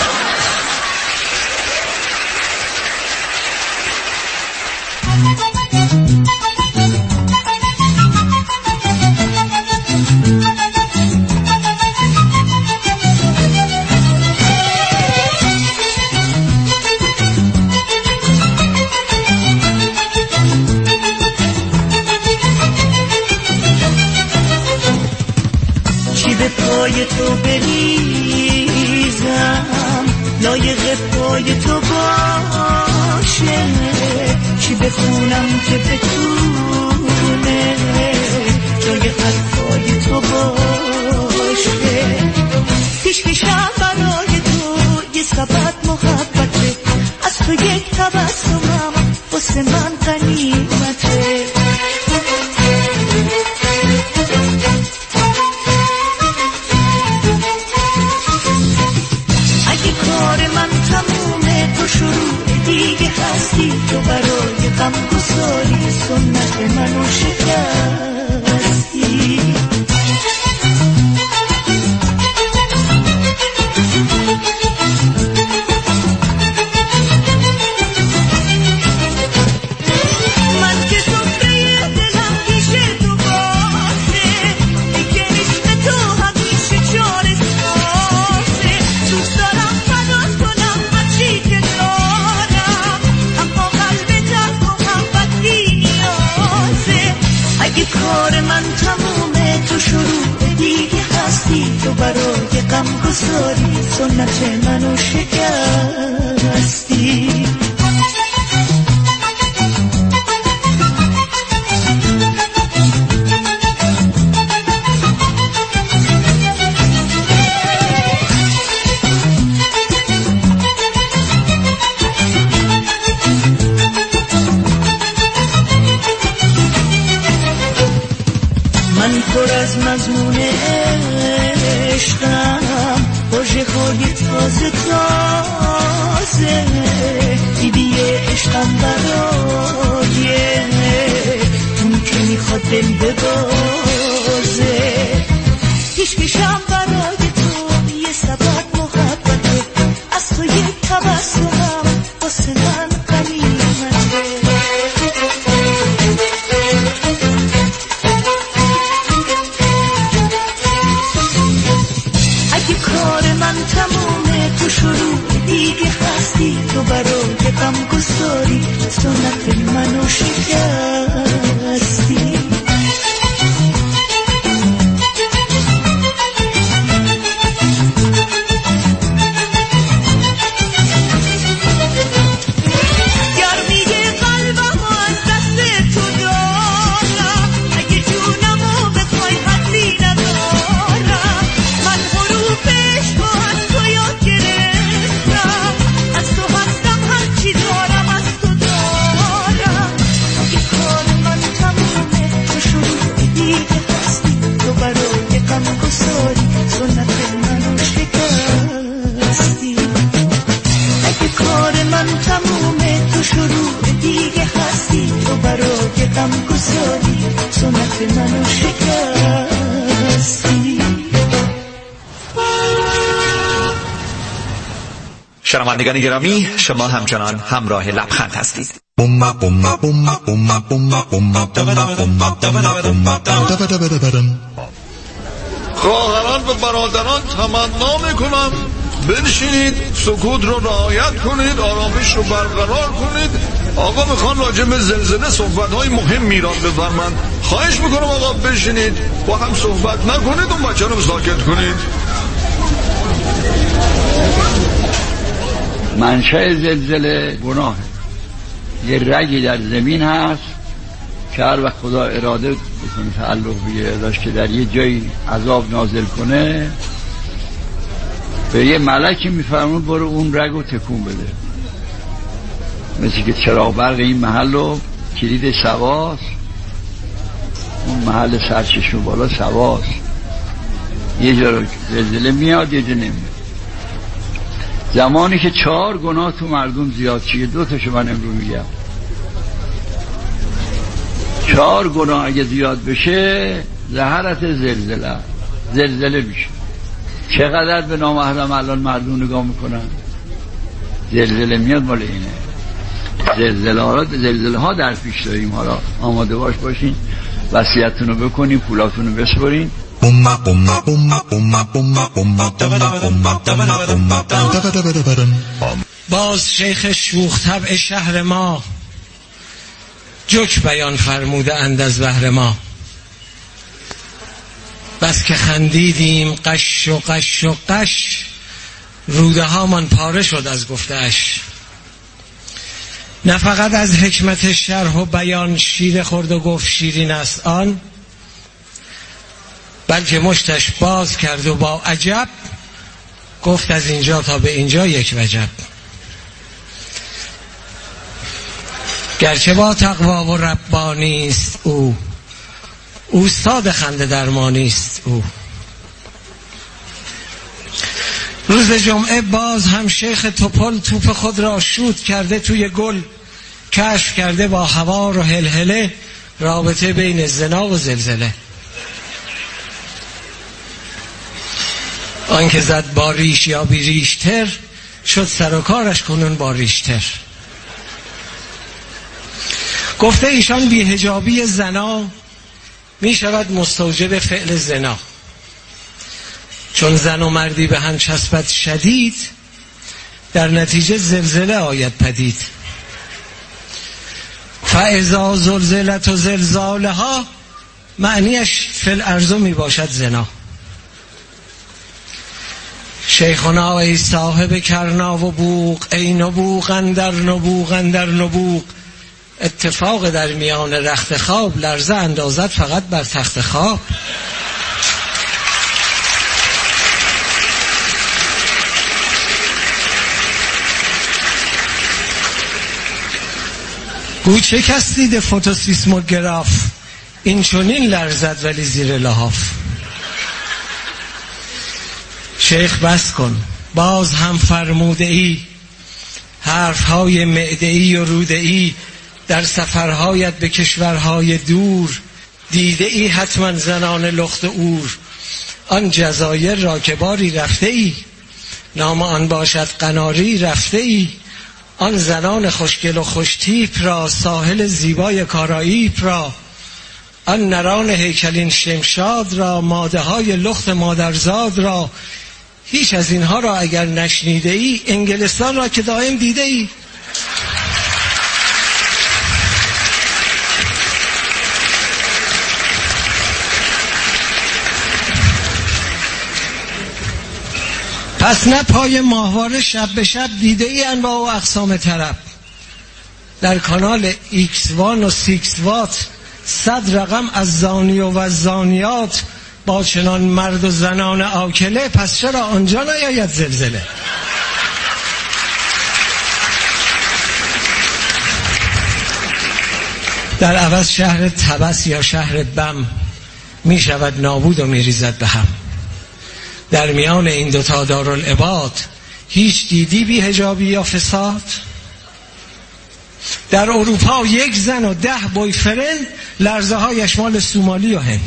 پای تو بریزم لایق پای تو باشه چی بخونم که بتونه جای حرفای تو باشه پیشکشم برای تو یه سبب محبته از تو یک تبسمم واسه من غنیمته تو برای غم گساری سنت منو شکستی من که سفره دلم پیش تو بازه دیگه عشق تو همیشه چاره سازه دوست دارم فدات کنم هرچی که اگه کار من تمومه تو شروع دیگه هستی تو برای غم گساری سنت منو شکستی پر از مضمون عشقم باشه خواهی تازه بیبی عشقم برای اون که میخواد دل ببازه پیشکشم برای تو یه سبب محبته از تو یک تبسمم واسه من غنیمته تمومه تو شروع دیگه هستی تو برای غم گساری سنت منو شکستی شنوندگان گرامی، شما همچنان همراه لبخند هستید. خواهران و برادران تمنا میکنم بنشینید، سکوت رو رعایت کنید، آرامش رو برقرار کنید. آقا میخوان راجع به زلزله صحبت‌های مهم میراد بفرمند. خواهش میکنم آقا بشینید، با هم صحبت نکنید، اون بچه رو ساکت کنید. منشأ زلزله گناه، یه رگی در زمین هست که هر وقت خدا اراده بکنه تعلق بگیره ازش که در یه جایی عذاب نازل کنه، به یه ملکی میفرمون برو اون رگ رو تکون بده. مثل که چراغ برق این محل رو کلید سواست، اون محل سرچشمه بالا سواست، یه جا رو زلزله میاد یه جا نمیاد. زمانی که 4 گناه تو مردم زیاد چیه، 2 تاشو من امرو میگم. 4 گناه اگه زیاد بشه زهرت زلزله میشه. چقدر به نامحرم الان مردم نگاه میکنن، زلزله میاد مال اینه. زلزله ها در پیش داریم، حالا آماده باشین، وصیتتون رو بکنین، پولاتون رو بسپرین. باز شیخ شوخ طبع شهر ما جوک بیان فرموده اند از بهر ما. بس که خندیدیم قش و قش و قش، روده ها من پاره شد از گفتش. نه فقط از حکمت شرح و بیان شیر خورد و گفت شیرین است آن، بلکه مشتش باز کرد و با عجب گفت از اینجا تا به اینجا یک وجب. گرچه با تقوا و ربانی است او، اوستاد خنده درمانی است او. روز جمعه باز هم شیخ توپل توپ خود را شوت کرده توی گل، کشف کرده با هوار و هلهله رابطه بین زنا و زلزله. آنکه زد با ریش یا بی ریشتر، شد سر و کارش کنون با ریشتر. گفته ایشان بی‌حجابی زنا می شود مستوجب فعل زنا، چون زن و مردی به هم چسبت شدید، در نتیجه زلزله آید پدید. فاذا زلزلت و زلزالها، معنیش فی الارض می باشد زنا. شیخنا ای صاحب کرنا و بوق، ای نبوغ اندر نبوغ اندر نبوغ، اتفاق در میان رخت خواب، لرزه اندازد فقط بر تخت خواب. گو چه کس دیده فوتوسیسموگراف، این چونین لرزد ولی زیر لحاف. شیخ بس کن، باز هم فرموده ای، حرفهای معده ای و روده ای، در سفرهایت به کشورهای دور، دیده ای حتما زنان لخت اور. آن جزایر را که باری رفته ای، نام آن باشد قناری رفته ای. آن زنان خوشگل و خوشتیپ را، ساحل زیبای کارائیپ را. آن نران هیکلین شمشاد را، ماده های لخت مادرزاد را. هیچ از اینها را اگر نشنیده ای، انگلستان را که دائم دیده ای. پس نه پای ماهواره شب به شب دیده ای انواع و اقسام طرب. در کانال ایکس وان و سیکس وات 100 رقم از زانی و زانیات، با چنان مرد و زنان آکله، پس چرا آنجا نیاید زلزله؟ در عوض شهر طبس یا شهر بم می شود نابود و می ریزد به هم. در میان این دوتا دارالعباد هیچ دیدی بی حجابی یا فساد؟ در اروپا 1 زن و 10 بویفرند، لرزه هایش مال سومالی و هند.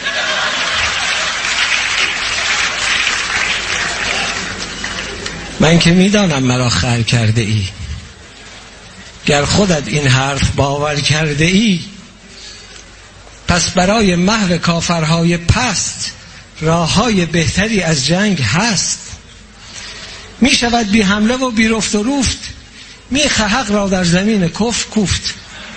من که میدانم مرا خر کرده ای، گر خودت این حرف باور کرده ای، پس برای محو کافرهای پست راههای بهتری از جنگ هست. می شود بی حمله و بی رفت و روفت میخ حق را در زمین کفر کوفت.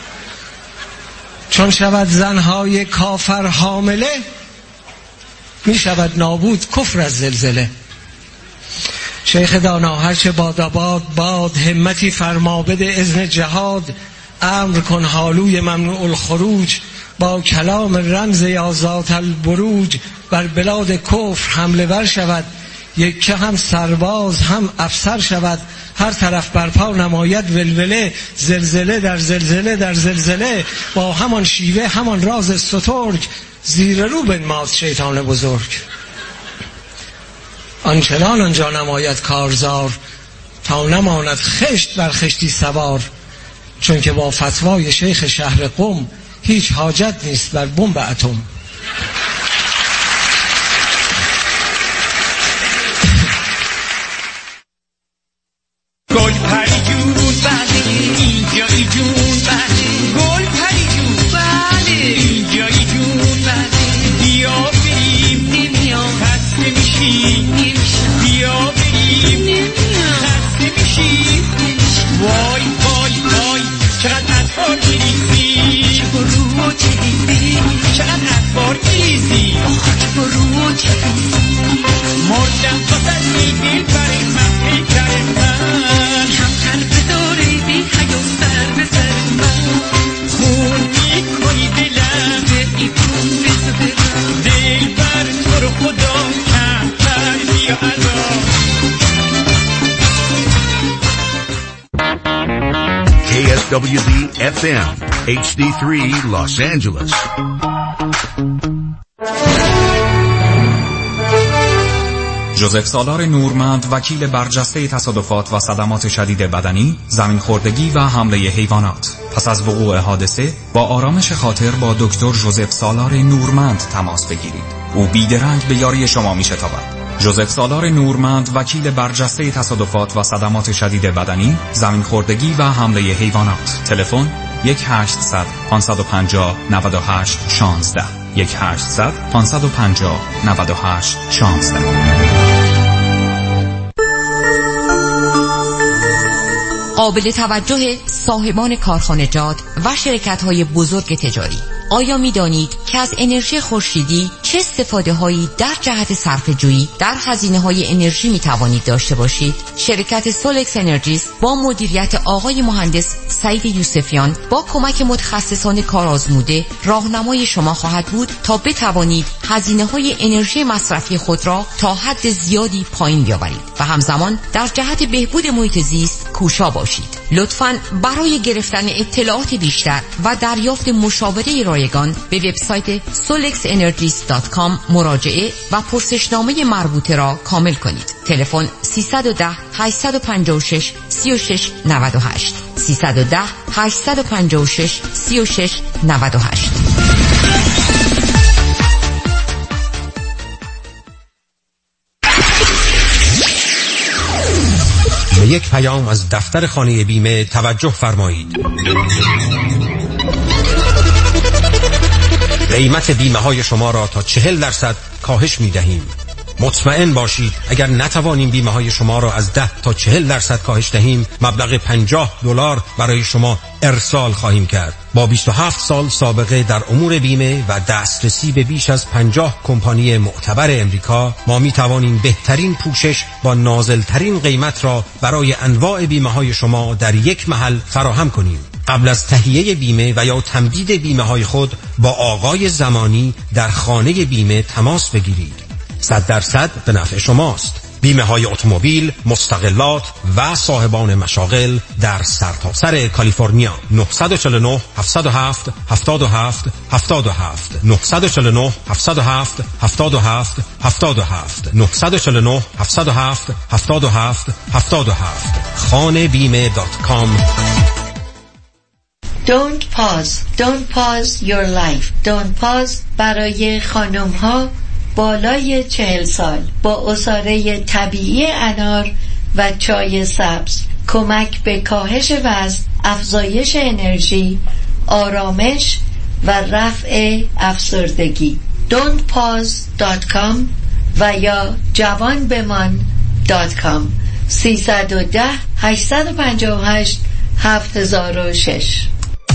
چون شود زنهای کافر حامله، می شود نابود کفر از زلزله. شیخ دانا هرچه باداباد باد، همتی فرما بده اذن جهاد. امر کن حالوی ممنوع الخروج، با کلام رمز یا ذات البروج. بر بلاد کفر حمله ور شود، یک هم سرباز هم افسر شود. هر طرف برپا نماید ولوله، زلزله در زلزله در زلزله. با همان شیوه همان راز سترگ، زیر رو بنماد شیطان بزرگ. آنچنان آنجا نماید کارزار، تا نماند خشت بر خشتی سوار. چون که با فتوای شیخ شهر قم، هیچ حاجت نیست بر بمب اتم. گل پری جون بله اینجایی جون بله، گل پری جون بله اینجایی جون بله. بیا بریم نمیام خسته میشیم نمیشم، بیا بریم نمیام خسته میشیم نمیشم. وای وای وای چقدر اطفال میریزی، چه برو چه بیزی، چقدر اطفال میریزی، چه برو چه بیزی. مردم بسر میدل برای من پیکر من، هم قلب داره بی حیا سر به سر من. خون میکنی دلم به این خون بزده من، دل بر تو رو خدا کم بر بیا الان. KSWB FM HD3 Los Angeles. ژوزف سالار نورمند، وکیل برجسته تصادفات و صدمات شدید بدنی، زمین خوردگی و حمله حیوانات. پس از وقوع حادثه با آرامش خاطر با دکتر ژوزف سالار نورمند تماس بگیرید. او بیدرنگ به یاری شما می‌شتابد. ژوزف سالار نورمند، وکیل برجسته تصادفات و صدمات شدید بدنی، زمین خوردگی و حمله حیوانات. تلفن 1800 550 98 16 1800 550 98 16. قابل توجه صاحبان کارخانجات و شرکت‌های بزرگ تجاری، آیا می‌دانید که از انرژی خورشیدی چه استفاده‌هایی در جهت صرفه‌جویی در هزینه‌های انرژی می‌توانید داشته باشید؟ شرکت سولکس انرژیز با مدیریت آقای مهندس سعید یوسفیان با کمک متخصصان کارآزموده راهنمای شما خواهد بود تا بتوانید هزینه‌های انرژی مصرفی خود را تا حد زیادی پایین بیاورید و همزمان در جهت بهبود محیط زیست کوشا باشید. لطفاً برای گرفتن اطلاعات بیشتر و دریافت مشاوره رایگان به وبسایت solexenergies.com مراجعه و پرسشنامه مربوطه را کامل کنید. تلفن 310 856 36 98 310 856 36 98. به یک پیام از دفتر خانه بیمه توجه فرمایید. قیمت بیمه های شما را تا 40% کاهش می دهیم. مطمئن باشید اگر نتوانیم بیمه های شما را از 10 تا 40% کاهش دهیم، مبلغ $50 برای شما ارسال خواهیم کرد. با 27 سال سابقه در امور بیمه و دسترسی به بیش از 50 کمپانی معتبر امریکا، ما می توانیم بهترین پوشش با نازلترین قیمت را برای انواع بیمه های شما در یک محل فراهم کنیم. قبل از تهیه بیمه و یا تمدید بیمه های خود با آقای زمانی در خانه بیمه تماس بگیرید. 100% به نفع شماست. بیمه های اتومبیل، مستقلات و صاحبان مشاغل در سرتاسر کالیفرنیا. 949 707 77 77 949 707 77 77 949 707 77 77 khanebime.com. Don't pause your life. Don't pause برای خانم ها بالای 40 سال با عصاره طبیعی انار و چای سبز. کمک به کاهش وزن، افزایش انرژی، آرامش و رفع افسردگی. don'tpause.com و یا javanbeman.com 310 858 7006.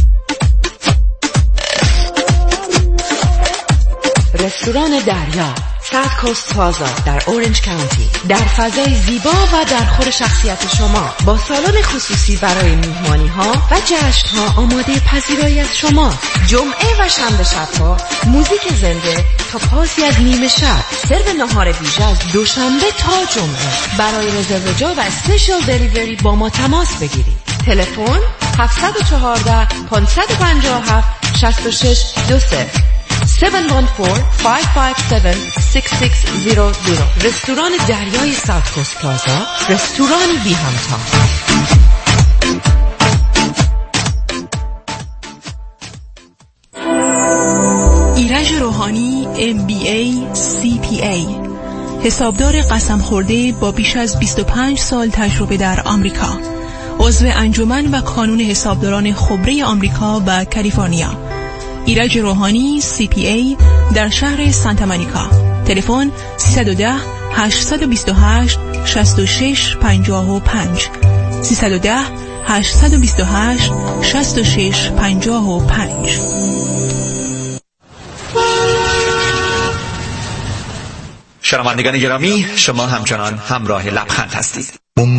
رستوران دریا ساوت کوست پلازا در اورنج کانتی در فضای زیبا و در خور شخصیت شما با سالن خصوصی برای میهمانی ها و جشن ها آماده پذیرایی از شما. جمعه و شنبه شبها موزیک زنده تا پاسی از نیمه شب. سرو نهار ویژه از دوشنبه تا جمعه. برای رزرو جا و اسپیشال دلیوری با ما تماس بگیرید. تلفن 714 557 6620 714-557-6600. رستوران دریای ساوت کوست پلازا، رستوران بی همتا. ایرج روحانی MBA CPA، حسابدار قسم خورده با بیش از 25 سال تجربه در آمریکا، عضو انجمن و کانون حسابداران خبره آمریکا و کالیفرنیا. ایرج روحانی CPA در شهر سانتا مونیکا. تلفن 310 828 6655 310 828 6655. شنوندگان گرامی، شما همچنان همراه لبخند هستید.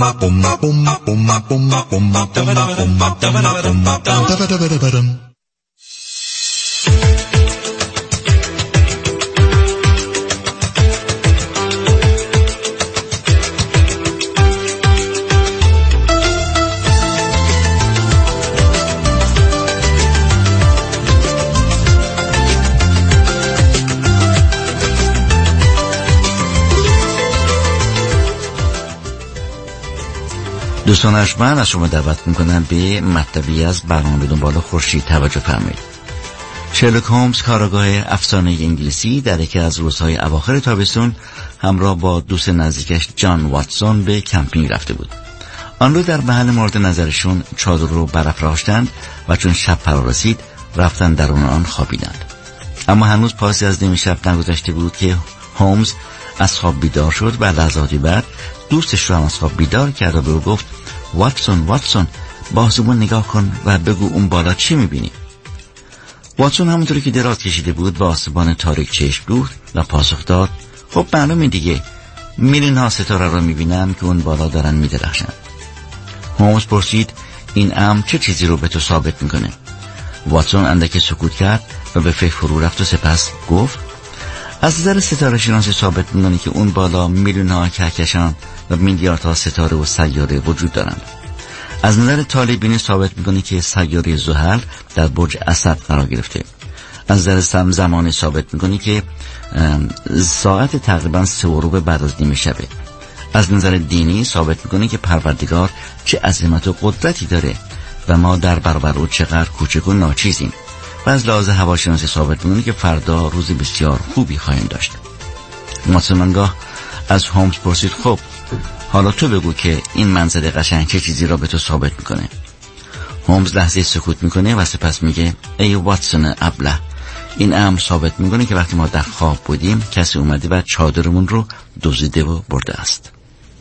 دوستان ارجمند، از شما دعوت میکنم به مطلبی از برنامه دنبال خورشید توجه فرمایید. شرلوک هولمز، کاراگاه افسانه انگلیسی، در یکی از روزهای اواخر تابستون همراه با دوست نزدیکش جان واتسون به کمپینگ رفته بود. آن رو در محل مورد نظرشون چادر رو برافراشتند و چون شب فرا رسید رفتن درون آن خوابیدند. اما هنوز پاسی از نیم شب نگذشته بود که هولمز از خواب بیدار شد و لحظاتی بعد دوستش رو هم از خواب بیدار کرد و به او گفت واتسون با آسمون نگاه کن و بگو اون بالا چی میبینی؟ واتسون همونطوری که دراز کشیده بود با آسمان تاریک چشم دوخت و پاسخ داد خب معلومه دیگه، میلیون ها ستاره رو میبینم که اون بالا دارن میدرخشن. هولمز پرسید این امر چه چیزی رو به تو ثابت میکنه؟ واتسون اندکی سکوت کرد و به فکر فرو رفت و سپس گفت از نظر ستاره شناسی ثابت می‌کنه که اون بالا میلیون‌ها کهکشان و میلیاردها ستاره و سیاره وجود دارند. از نظر طالع‌بینی ثابت می‌کنه که سیاره زحل در برج اسد قرار گرفته. از نظر زمانی ثابت می‌کنه که ساعت تقریباً 3:15 بعد از نیمه شبه. از نظر دینی ثابت می‌کنه که پروردگار چه عظمت و قدرتی داره و ما در برابر او چقدر کوچک و ناچیزیم. و از لحاظ هواشناسی ثابت می‌کنه که فردا روز بسیار خوبی خواهیم داشت. مطمئنگاه از هولمز پرسید خب حالا تو بگو که این منظر قشنگ چه چیزی را به تو ثابت می‌کنه؟ هولمز لحظه سکوت می‌کنه و سپس میگه ای واتسون ابله، این امر ثابت می‌کنه که وقتی ما در خواب بودیم کسی اومده و چادرمون رو دزدیده و برده است.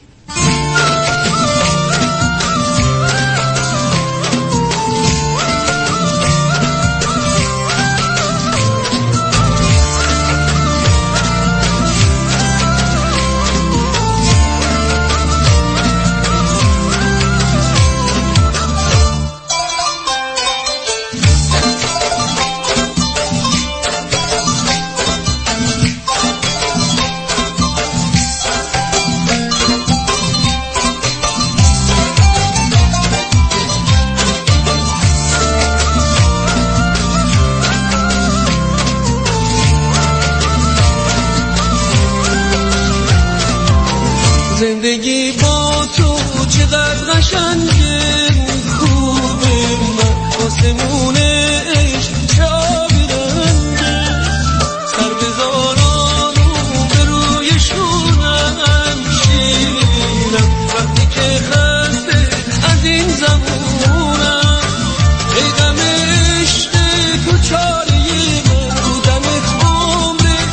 زندگی با تو چقدر قشنگه، خوبه من آسمون عشق چابی رنگه، سر بذاران رو به روی شونم شیرم وقتی که خسته از این زمونم، ای غم عشق تو چاره من، تو دمت عمر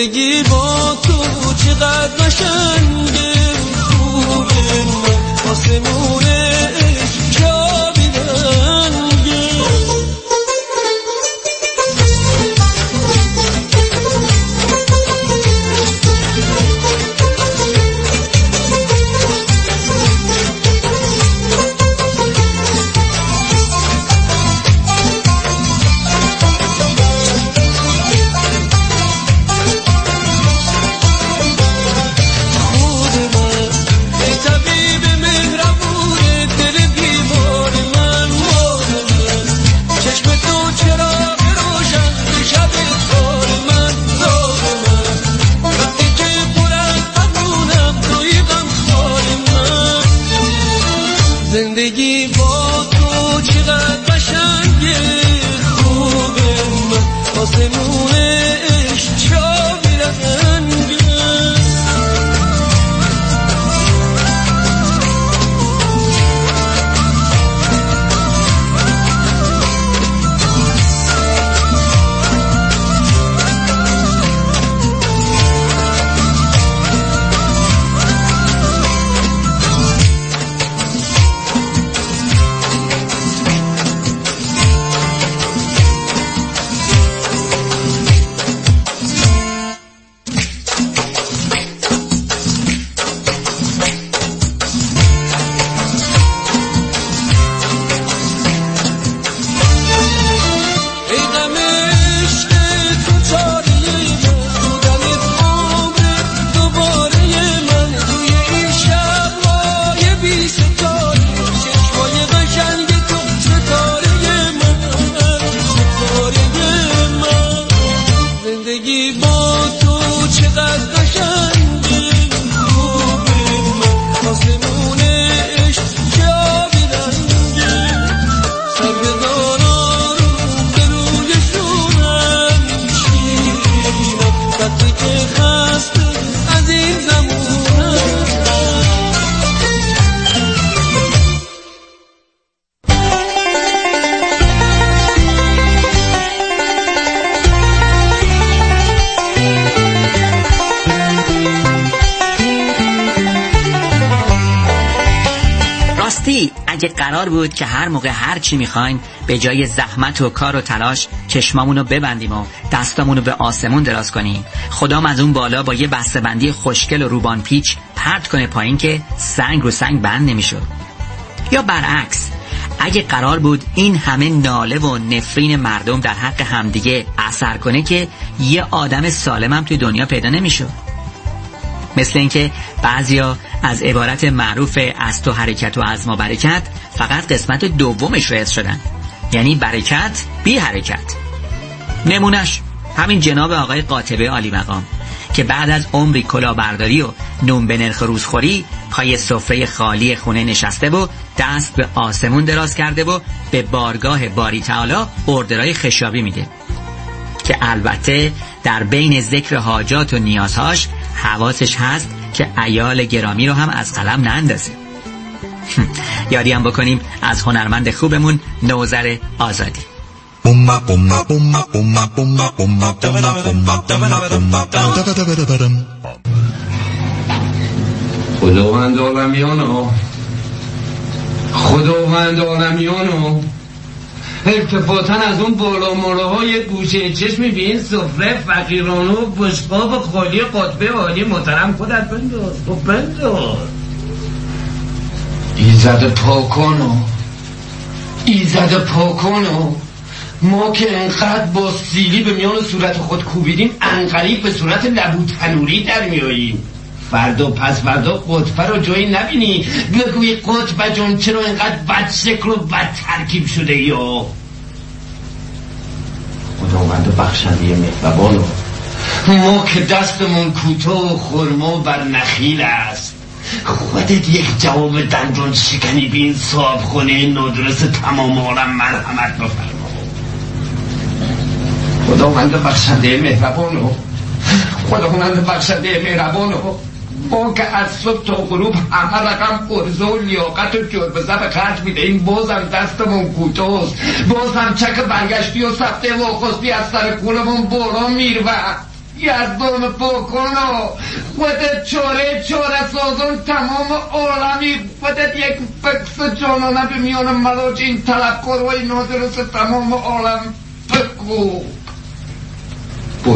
زندگی با تو چقدر قشنگه، خوبه من آسمونش جاویدنگه. زندگی با تو چقدر قشنگه، خوبه من آسمونش جاویدنگه. اگه قرار بود که هر موقع هر چی میخوایم به جای زحمت و کار و تلاش چشمامونو ببندیم و دستامونو به آسمون دراز کنیم، خدام از اون بالا با یه بسته‌بندی خوشگل و روبان پیچ پرت کنه پایین که سنگ رو سنگ بند نمیشد. یا برعکس، اگه قرار بود این همه ناله و نفرین مردم در حق همدیگه اثر کنه که یه آدم سالم هم توی دنیا پیدا نمیشد. مثل اینکه بعضیا از عبارت معروف از تو حرکت و از ما برکت فقط قسمت دومش رو حفظ شدن، یعنی برکت بی حرکت. نمونش همین جناب آقای قاطبه عالی مقام که بعد از عمری کلاهبرداری و نون به نرخ روزخوری پای سفره خالی خونه نشسته و دست به آسمون دراز کرده و به بارگاه باری تعالی اوردرای خشابی میده که البته در بین ذکر حاجات و نیازهاش حواسش هست که عیال گرامی رو هم از قلم نندازه. یادی هم بکنیم از هنرمند خوبمون نوذر آزادی. خداوند عالمیانو، خداوند عالمیانو، التفاتا از اون بالا ماراهای گوشه چشمی به این سفره فقیرانه و بشقاب خالی قطبه عالی محترم خودت بنداز. خب بنداز. ایزد پاکانو، ایزد پاکانو، ما که انقدر با سیلی به میان صورت خود کوبیدیم انقریب به صورت لبو تنوری در میاییم. فردا پس فردا قطبه رو جایی نبینی بگوی قطبه جون چرا اینقدر بد شکل و بد ترکیب شده یا خداوند بخشنده مهربانو، ما که دستمون کوتاه و خرما بر نخیل است، خودت یک جواب دندون شکنی به این صاحبخونه نادرس تمام عالم مرحمت بفرما. خداوند بخشنده مهربانو، خداوند بخشنده مهربانو، ما که از صبح تا غروب همه رقم ارزه و لیاقت و جربزه به خرج میدهیم، بازم دستمون کوتاست، بازم چک برگشتی و سفته و خستی از سر کولمون باران میروه. گردون پاکن و خودت چاره سازون تمام عالمی، خودت یک فکس جانانه به میان ملاج این طلبکارهای نادرست تمام عالم بگو. با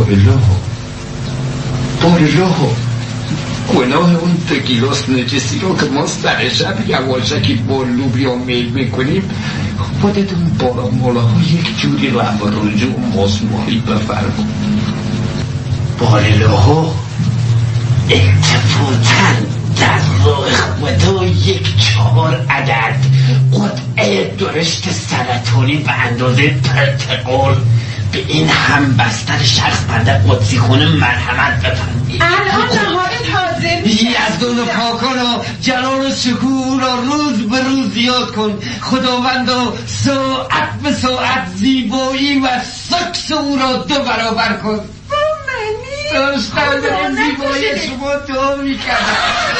الله گناه اون تکیلاس نجسی رو که ما سر شب یواشکی با لوبیا میل میکنیم، خودتون بارا مولا ها یک جوری لب رجوع ماسماهی بفرمون. با الله اتفاقا در راه خدا یک 4 عدد قطعه درشت سرطانی به اندازه پرتقال به این هم بستر شخص بنده قدسی خونه مرحمت بفرمایید. الان نهار تازه میشه. یزدان پاکان و جلال و شکوه را روز به روز زیاد کن. خداوندا ساعت به ساعت زیبایی و سکس او را 2 برابر کن. داشتم به زیبایی شما دعا میکردم.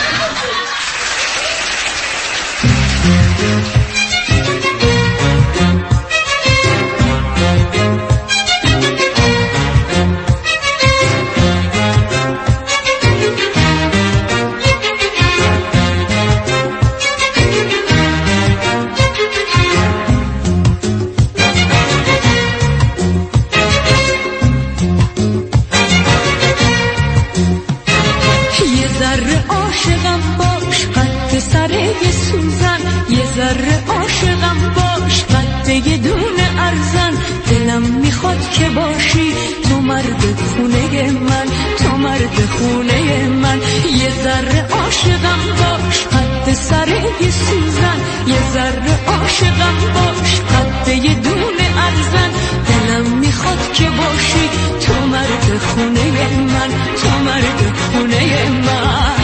یه دونه ارزن دلم میخواد که باشی تو مرد خونه من، تو مرد خونه من. یه ذره عاشقم باش قد سر یه سوزن، یه ذره عاشقم باش قد یه دونه ارزن دلم میخواد که باشی تو مرد خونه من، تو مرد خونه من.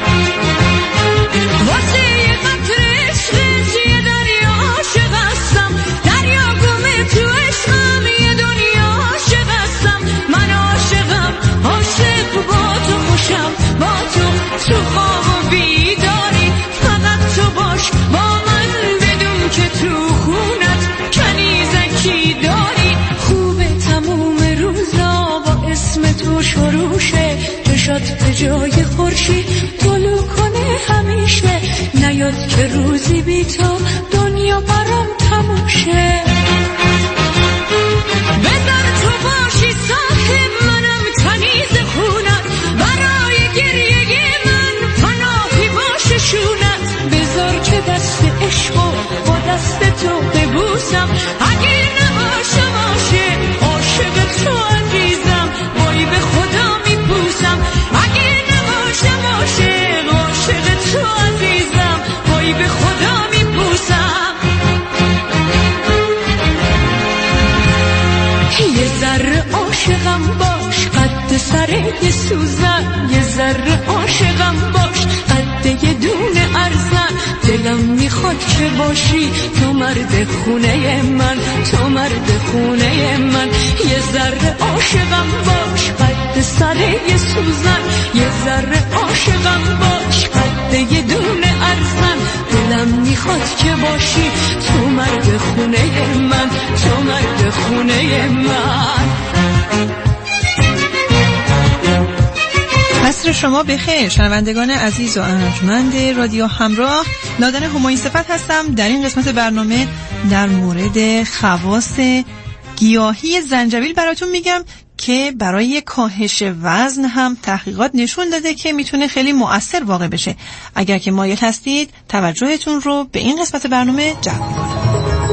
واسه یه قطر عشقت یه دریا عاشق هستم، دریا گمه تو عشقم یه دنیا عاشق هستم. من عاشقم، عاشق با تو خوشم، با تو خواب و بیداری. فقط تو باش با من بدون که تو خونت کنیزکی داری. خوبه تموم روزا با اسم تو شروشه، چشات به جای خورشید طلوع کنه همیشه. نیاد که روزی بی تو دنیا برام تموم شه. بذار تو باشی صاحب منم تنیز خونت، برای گریه من پناهی باشه شونت. بذار که دست عشقو با دست تو ببوسم، اگه نباشه باشه عاشق تو عزیزم. وای به خدا میبوسم اگه نباشه باشه عاشق تو عزیزم. وای به خدا میبوسم. یه ذره عاشقم باش قد سر یه سوزن، یه ذره عاشقم باش قد یه دونه ارزن دلم میخواد که باشی تو مرد خونه من، تو مرد خونه من. یه ذره عاشقم باش قد سر یه سوزن، یه ذره عاشقم باش قد یه دونه ارزن دلم میخواد که باشی تو مرد خونه من، تو مرد خونه من. عصر شما بخیر شنوندگان عزیز و ارجمند رادیو همراه. نادان همایون صفت هستم. در این قسمت برنامه در مورد خواص گیاهی زنجبیل براتون میگم که برای کاهش وزن هم تحقیقات نشون داده که میتونه خیلی مؤثر واقع بشه. اگر که مایل هستید توجهتون رو به این قسمت برنامه جلب می‌کنم.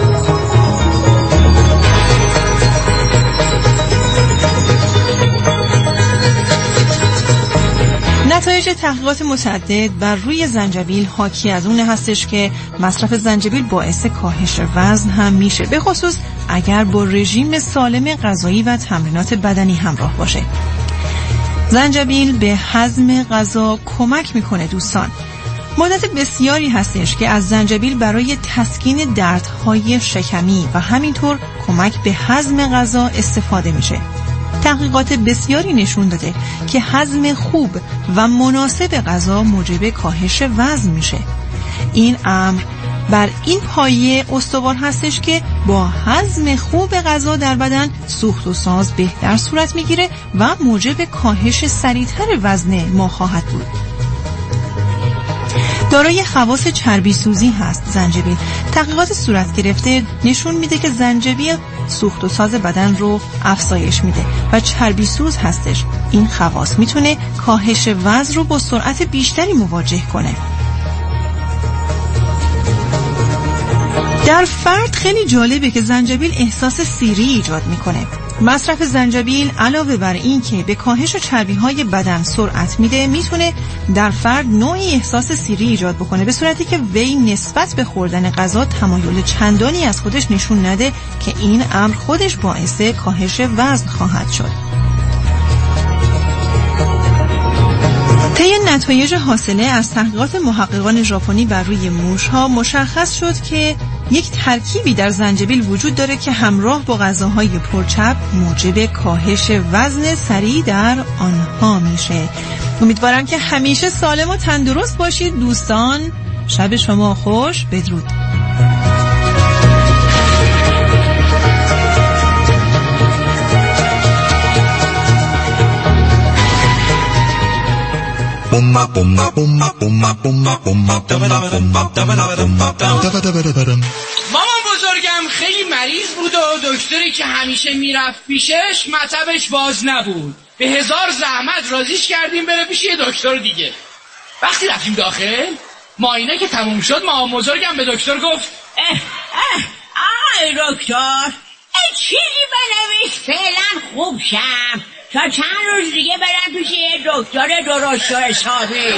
نتایج تحقیقات متعدد بر روی زنجبیل حاکی از اون هستش که مصرف زنجبیل باعث کاهش وزن هم میشه، به خصوص اگر با رژیم سالم غذایی و تمرینات بدنی همراه باشه. زنجبیل به هضم غذا کمک میکنه دوستان. مدت بسیاری هستش که از زنجبیل برای تسکین دردهای شکمی و همینطور کمک به هضم غذا استفاده میشه. تحقیقات بسیاری نشون داده که هضم خوب و مناسب غذا موجب کاهش وزن میشه. این امر بر این پایه استوار هستش که با هضم خوب غذا در بدن سوخت و ساز بهتر صورت میگیره و موجب کاهش سریعتر وزن ما خواهد بود. دارای خواص چربی سوزی هست زنجبیل. تحقیقات صورت گرفته نشون میده که زنجبیل سوخت و ساز بدن رو افزایش میده و چربی سوز هستش. این خواص میتونه کاهش وزن رو با سرعت بیشتری مواجه کنه. در فرد خیلی جالبه که زنجبیل احساس سیری ایجاد میکنه. مصرف زنجبیل علاوه بر این که به کاهش چربی‌های بدن سرعت میده، میتونه در فرد نوعی احساس سیری ایجاد بکنه، به صورتی که وی نسبت به خوردن غذا تمایل چندانی از خودش نشون نده که این امر خودش باعث کاهش وزن خواهد شد. طی نتایج حاصله از تحقیقات محققان ژاپنی بر روی موش‌ها مشخص شد که یک ترکیبی در زنجبیل وجود داره که همراه با غذاهای پرچرب موجب کاهش وزن سریع در آنها میشه. امیدوارم که همیشه سالم و تندرست باشید دوستان. شب شما خوش. بدرود. مامان بزرگم خیلی مریض بود و دکتری که همیشه میرفت پیشش مطبش باز نبود. به 1000 زحمت راضیش کردیم بره پیش یه دکتر دیگه. وقتی رفتیم داخل معاینه که تموم شد مامان بزرگم به دکتر گفت آقای دکتر چیزی بنویس فعلا خوب شم تا چند روز دیگه برم پیش یه دکتر درست و حسابی.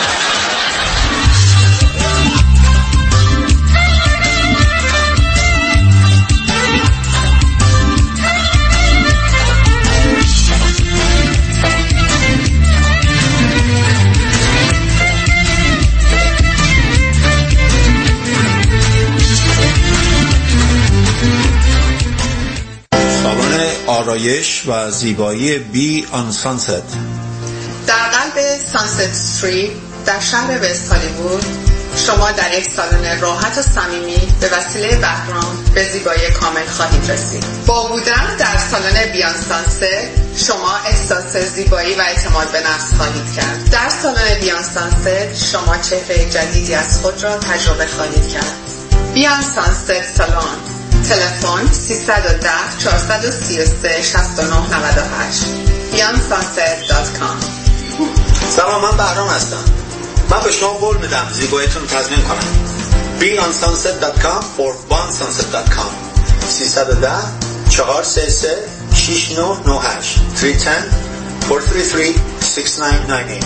آرایش و زیبایی بی آن سانست در قلب سانست استریت در شهر وست هالیوود شما در یک سالن راحت و صمیمی به وسیله بهرام به زیبایی کامل خواهید رسید. با بودن در سالن بیان سانست شما احساس زیبایی و اعتماد به نفس خواهید کرد. در سالن بیان سانست شما چهره جدیدی از خود را تجربه خواهید کرد. بیان سانست سالن. تلفن 310 433 6998 beyondsunset.com. سلام، من بهرام هستم. من به شما قول میدم زیباییتون رو تضمین کنم. beyondsunset.com or beyondsunset.com 310 433 6998 310 433 6998.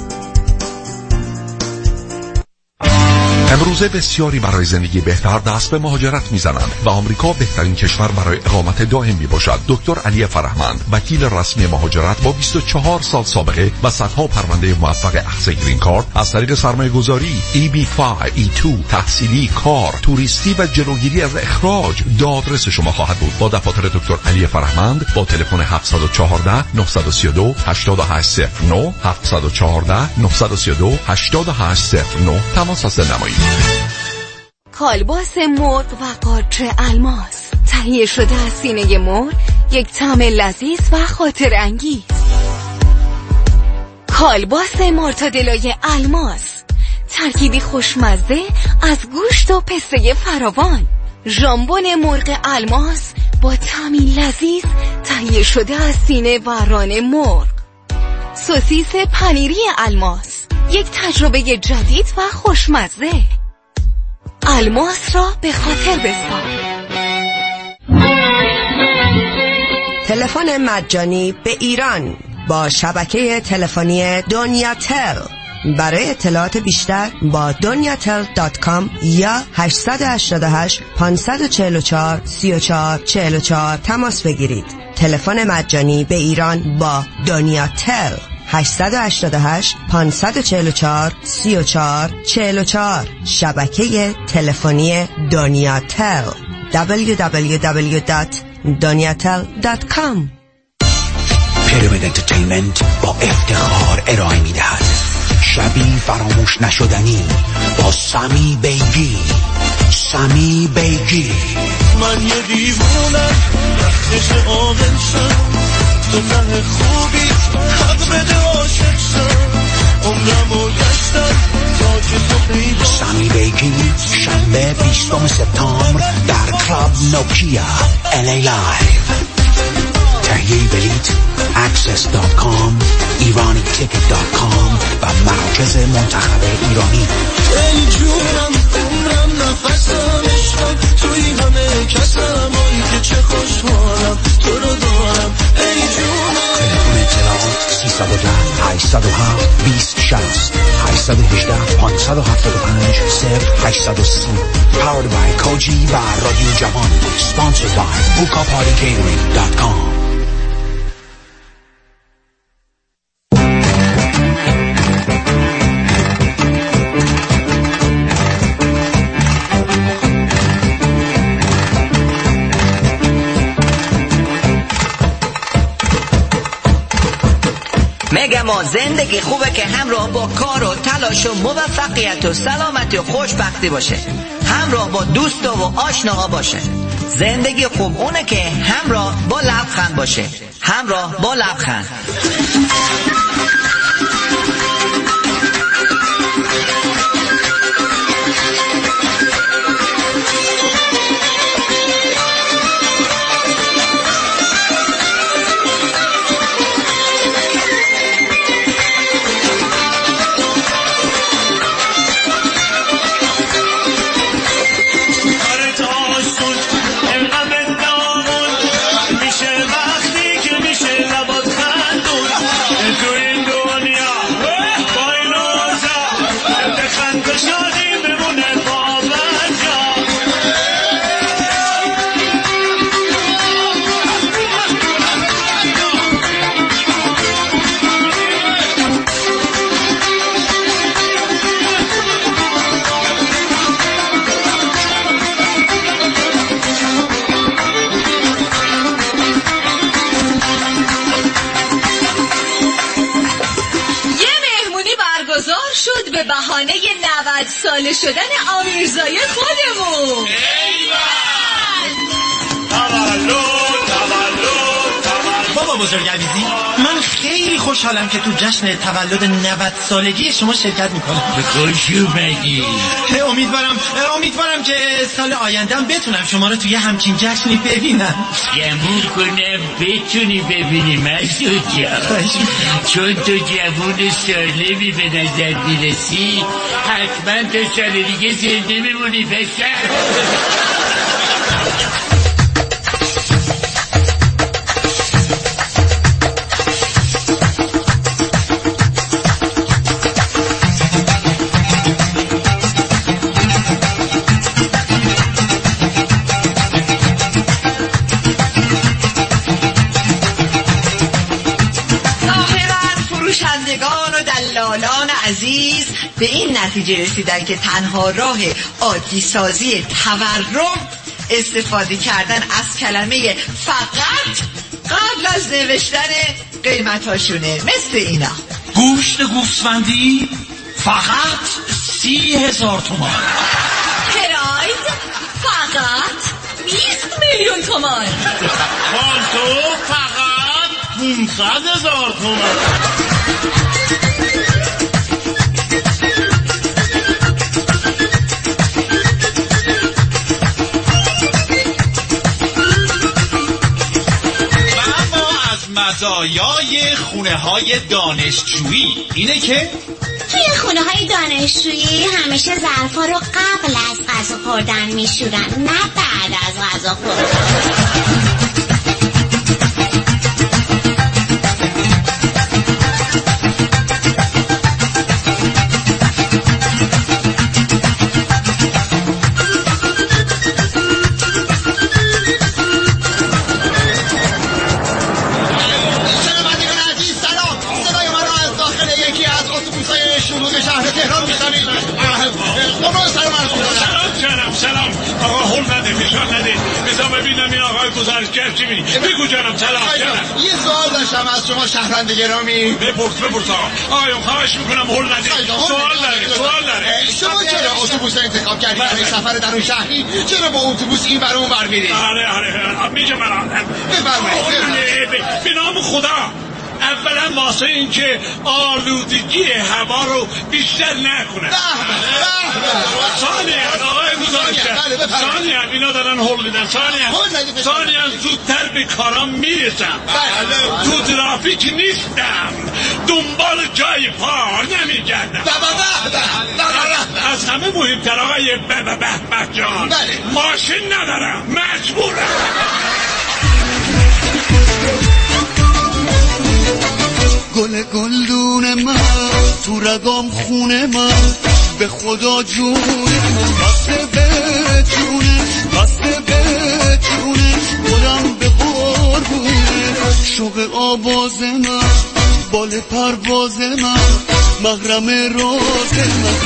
امروزه بسیاری برای زندگی بهتر دست به مهاجرت میزنند و آمریکا بهترین کشور برای اقامت دائم میباشد. دکتر علی فرهمند، وکیل رسمی مهاجرت با 24 سال سابقه و صدها پرونده موفق اخذ گرین کارت از طریق سرمایه‌گذاری، EB5، E2، تحصیلی، کار، توریستی و جلوگیری از اخراج دادرس شما خواهد بود. با دفاتر دکتر علی فرهمند با تلفن 714 932 8809 714 932 8809 تماس هست نمایید. کالباس مرغ و قارچ الماس تهیه شده از سینه مرغ، یک طعم لذیذ و خاطر انگیز. کالباس مارتادلای الماس، ترکیبی خوشمزه از گوشت و پسته فراوان. ژامبون مرغ الماس با طعمی لذیذ تهیه شده از سینه و ران مرغ. سوسیس پنیری الماس، یک تجربه جدید و خوشمزه. الماس را به خاطر بسپار. تلفن مجانی به ایران با شبکه تلفنی دنیا تل. برای اطلاعات بیشتر با doniatel.com یا 888 544 34 44 تماس بگیرید. تلفن مجانی به ایران با دنیا تل 888 544 34 44. شبکه تلفنی دنیا تل www.doniatel.com. پیرامید انترتینمنت با افتخار ارائه می‌دهد شبی فراموش نشدنی با سمی بیگی. سمی بیگی. من یه دیوونم وقتش عاقل شد، تو ته خوبی حق بده عاشق شد، عمرمو گشتم تا که تو پیدا. سمی بیگی شنبه 20 سپتامبر در کلاب نوکیا LA لایو. تهیه بلیت access.com iranieticket.com و مراکز منتخب ایرانی. ای جونم عمرم نفسم عشقم توی همه کسم، آی که چه خوشحالم تو رو دارم ای جونم. تلفن اطلاعات 310 807 2060 818 575 0830. Powered by Koji و رادیو جوان. Sponsored by bukapartycatering.com. میگم زندگی خوبه که همراه با کار و تلاش و موفقیت و سلامتی و خوشبختی باشه، همراه با دوست و آشناها باشه. زندگی خوب اونه که همراه با لبخند باشه، همراه با لبخند. به بهانه 90 ساله شدن آمیرزای خودمون. بابا بزرگ عزیزی، من خیلی خوشحالم که تو جشن تولد 90 سالگی شما شرکت میکنم. خوش اومدی. امیدوارم که سال آیندهم بتونم شما رو توی همچین جشنی ببینم. گمون کنم بتونی ببینی مسعود جان، چون تو جوون سالمی به نظر میرسی، حتما تا سال دیگه زنده میمونی پسر. عزیز به این نتیجه رسیدن که تنها راه عادی سازی تورم استفاده کردن از کلمه فقط قبل از نوشتن قیمتاشونه. مثل اینا: گوشت گوسفندی فقط 30,000 تومان، پراید فقط 20 میلیون تومان، پالتو فقط 500,000 تومان. مزایای خونه‌های دانشجویی اینه که توی خونه‌های دانشجویی همیشه ظرفا رو قبل از غذا خوردن میشورن، نه بعد از غذا خوردن. سلام آقا، هول نده، فشار نده، بذار ببینم این آقا آقای گزارشگر چی میگی؟ بگو جانم سلام جانم. یه سوال داشتم از شما شهروند گرامی. بپرس آقایون خواهش میکنم هول ندید. سوال داره. شما چرا اتوبوس انتخاب کردید برای سفر در اون شهری؟ چرا با اتوبوس این برای اون بر میرید؟ آره میگه من بفرمایید. به نام خدا اولا واسه این که آلودگی هوا رو بیشتر نکنه. ثانیاً آقای گزارشگر، ثانیاً اینا دارن هول میدن، ثانیاً زودتر به کارام میرسم، تو ترافیک نیستم، دنبال جای پا نمیگردم. از همه مهمتر آقای به جان، ماشین ندارم، مجبورم. گل گلدون من تو رگام خونه من، به خدا جون من بسته به جونه خودم به قربونه. شوق آواز من بال پرواز من محرم راز من.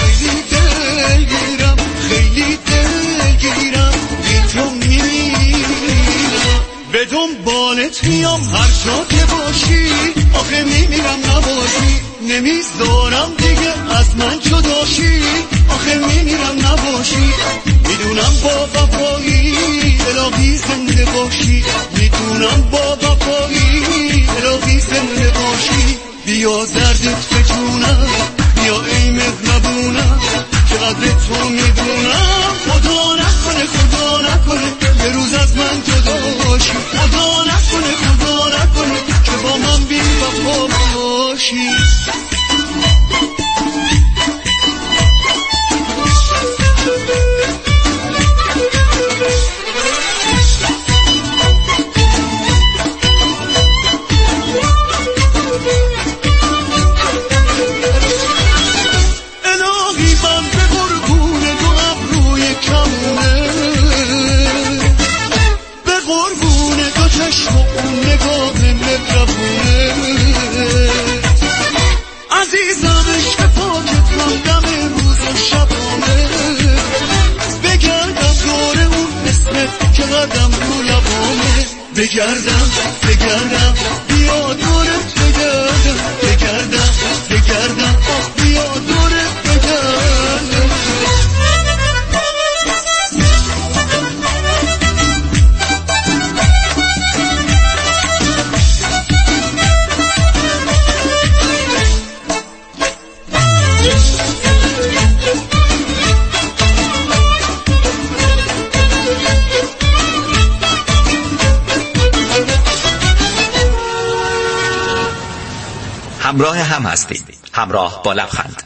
خیلی دلگیرم بی تو میمیرم، به دنبالت میام هر جا که باشی، آخه میمیرم نباشی، نمیذارم دیگه از من جداشی، آخه میمیرم نباشی. میدونم با وفایی الهی زنده باشی، میدونم با وفایی الهی زنده باشی. بیا دردت به جونم، بیا ای مهربونم، چقدر تو میدونم. خدا نکنه یه روز از من جدا باشی، خدا نکنه که با من بی وفا باشی. عزیزم عشق پاکت من دم روز و شبانه، بگردم دور اون اسمت که قدم رو لبانه. بگردم بیا دورت بگردم آخ بیا دورت بگردم. همراه هم هستید، همراه با لبخند.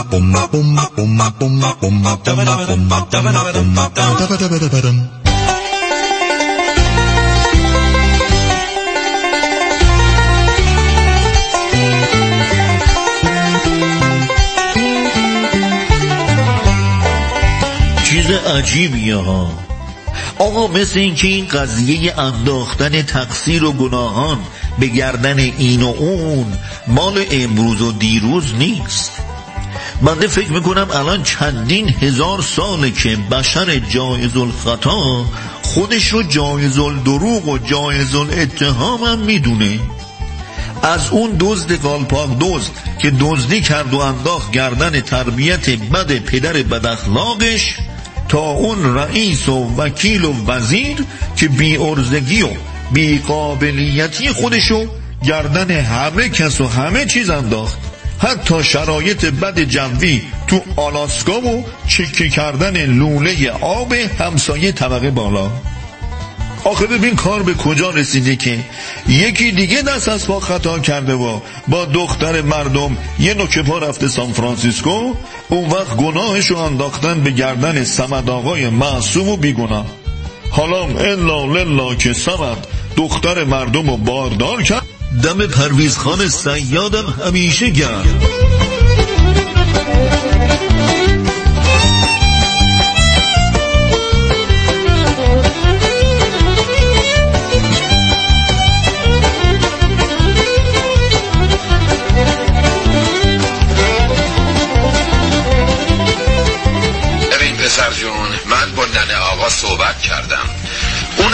چیز عجیبیه ها آقا، مثل این که این قضیه انداختن تقصیر و گناهان به گردن این و اون مال امروز و دیروز نیست. بنده فکر میکنم الان چندین هزار ساله که بشر جایز الخطا خودش رو جایز الدروغ و جایز الاتهام هم میدونه. از اون دزد قالپاق دزد که دزدی کرد و انداخت گردن تربیت بد پدر بداخلاقش، تا اون رئیس و وکیل و وزیر که بی ارزگی و بی قابلیتی خودشو گردن همه کس و همه چیز انداخت، حتی شرایط بد جوی تو آلاسکا و چکه کردن لوله آب همسایه طبقه بالا. آخه ببین کار به کجا رسیده که یکی دیگه دست از پا خطا کرده و با دختر مردم یه نوک پا رفته سان فرانسیسکو، اون وقت گناهشو انداختن به گردن صمد آقای معصوم و بیگناه. حالا الا للا که صمد دختر مردم رو باردار کرد، دم پرویز خان صیادم همیشه گرم. پسر جون، من با ننه آقا صحبت کردم، اونم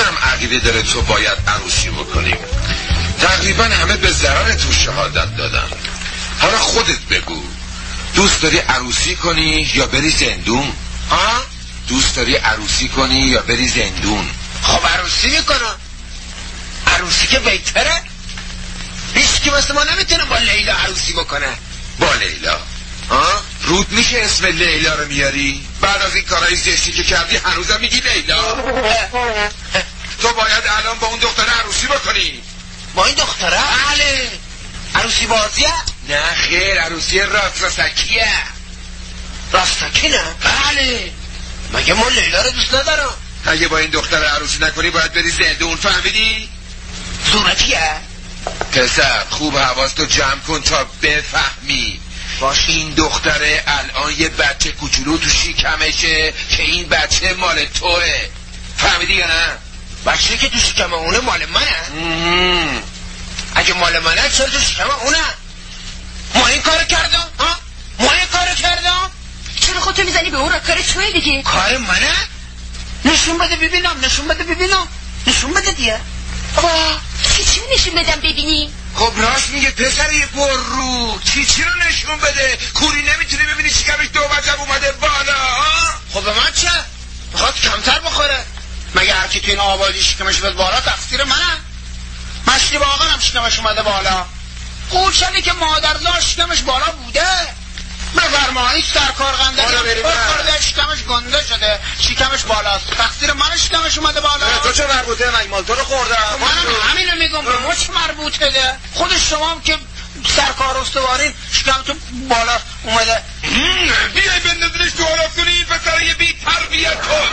عقیده داره تو باید عروسی بکنیم. تقریبا همه به ضرر تو شهادت دادن. حالا خودت بگو دوست داری عروسی کنی یا بری زندون؟ دوست داری عروسی کنی یا بری زندون؟ خب عروسی میکنم. عروسی که بهتره. هیچ که مثل ما نمیتونه با لیلا عروسی بکنه. با لیلا؟ رود میشه اسم لیلا رو میاری؟ بعد از این کارهای زشتی که کردی هنوزم میگی لیلا؟ تو باید الان با اون دختره عروسی بکنی. با این دختره؟ بله. عروسی بازیه؟ نه خیر، عروسی راستسکیه. راستکی نه؟ بله. مگه من لیلا رو دوست ندارم؟ اگه با این دختره عروسی نکنی باید بری زندون، فهمیدی؟ صورتیه؟ پسر خوب حواستو جمع کن تا بفهمی. باش این دختره الان یه بچه کوچولو تو شکمشه که این بچه مال توه. فهمیدی یا نه؟ بچه که تو شکم اونه مال منه؟ اگه مال منه چرا تو شکم اونه؟ ما این کار کردم؟ ما این کار کردم؟ چرا خودتو میزنی به اون را؟ کار توی دیگه. کار منه؟ نشون بده ببینم. نشون بده دیگه. چی نشون بدم ببینی؟ خب راست میگه پسری پر رو. چی رو نشون بده؟ کوری نمیتونی ببینی شکمش دو وجب اومده بالا؟ خب به من چه؟ میخواد کمتر بخوره. مگه هر کی تو این آبادی شکمش بده بالا تقصیر منه؟ مشتی باقرم شکمش اومده بالا. قوچلی که مادرزاد شکمش بالا بوده. بفرمایید سرکار قنده خورده شکمش گنده شده، شکمش بالاست. تقصیر من شکمش اومده بالا. تو چه مربوطه؟ من مال تو رو خوردم. منم همینو میگم. به ما چه مربوطه ده؟ خود شما هم که سرکار استوارین شکم تو بالا اومده. بیای بندازنش تو آلافتونی پسر یه بی تربیت کن.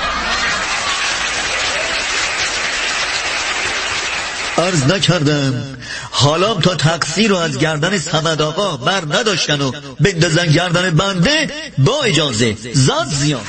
عرض نکردم حالا تا تقصیر رو از گردن صمد آقا بر نداشتن و بندازن گردن بنده. با اجازه زاد زیان.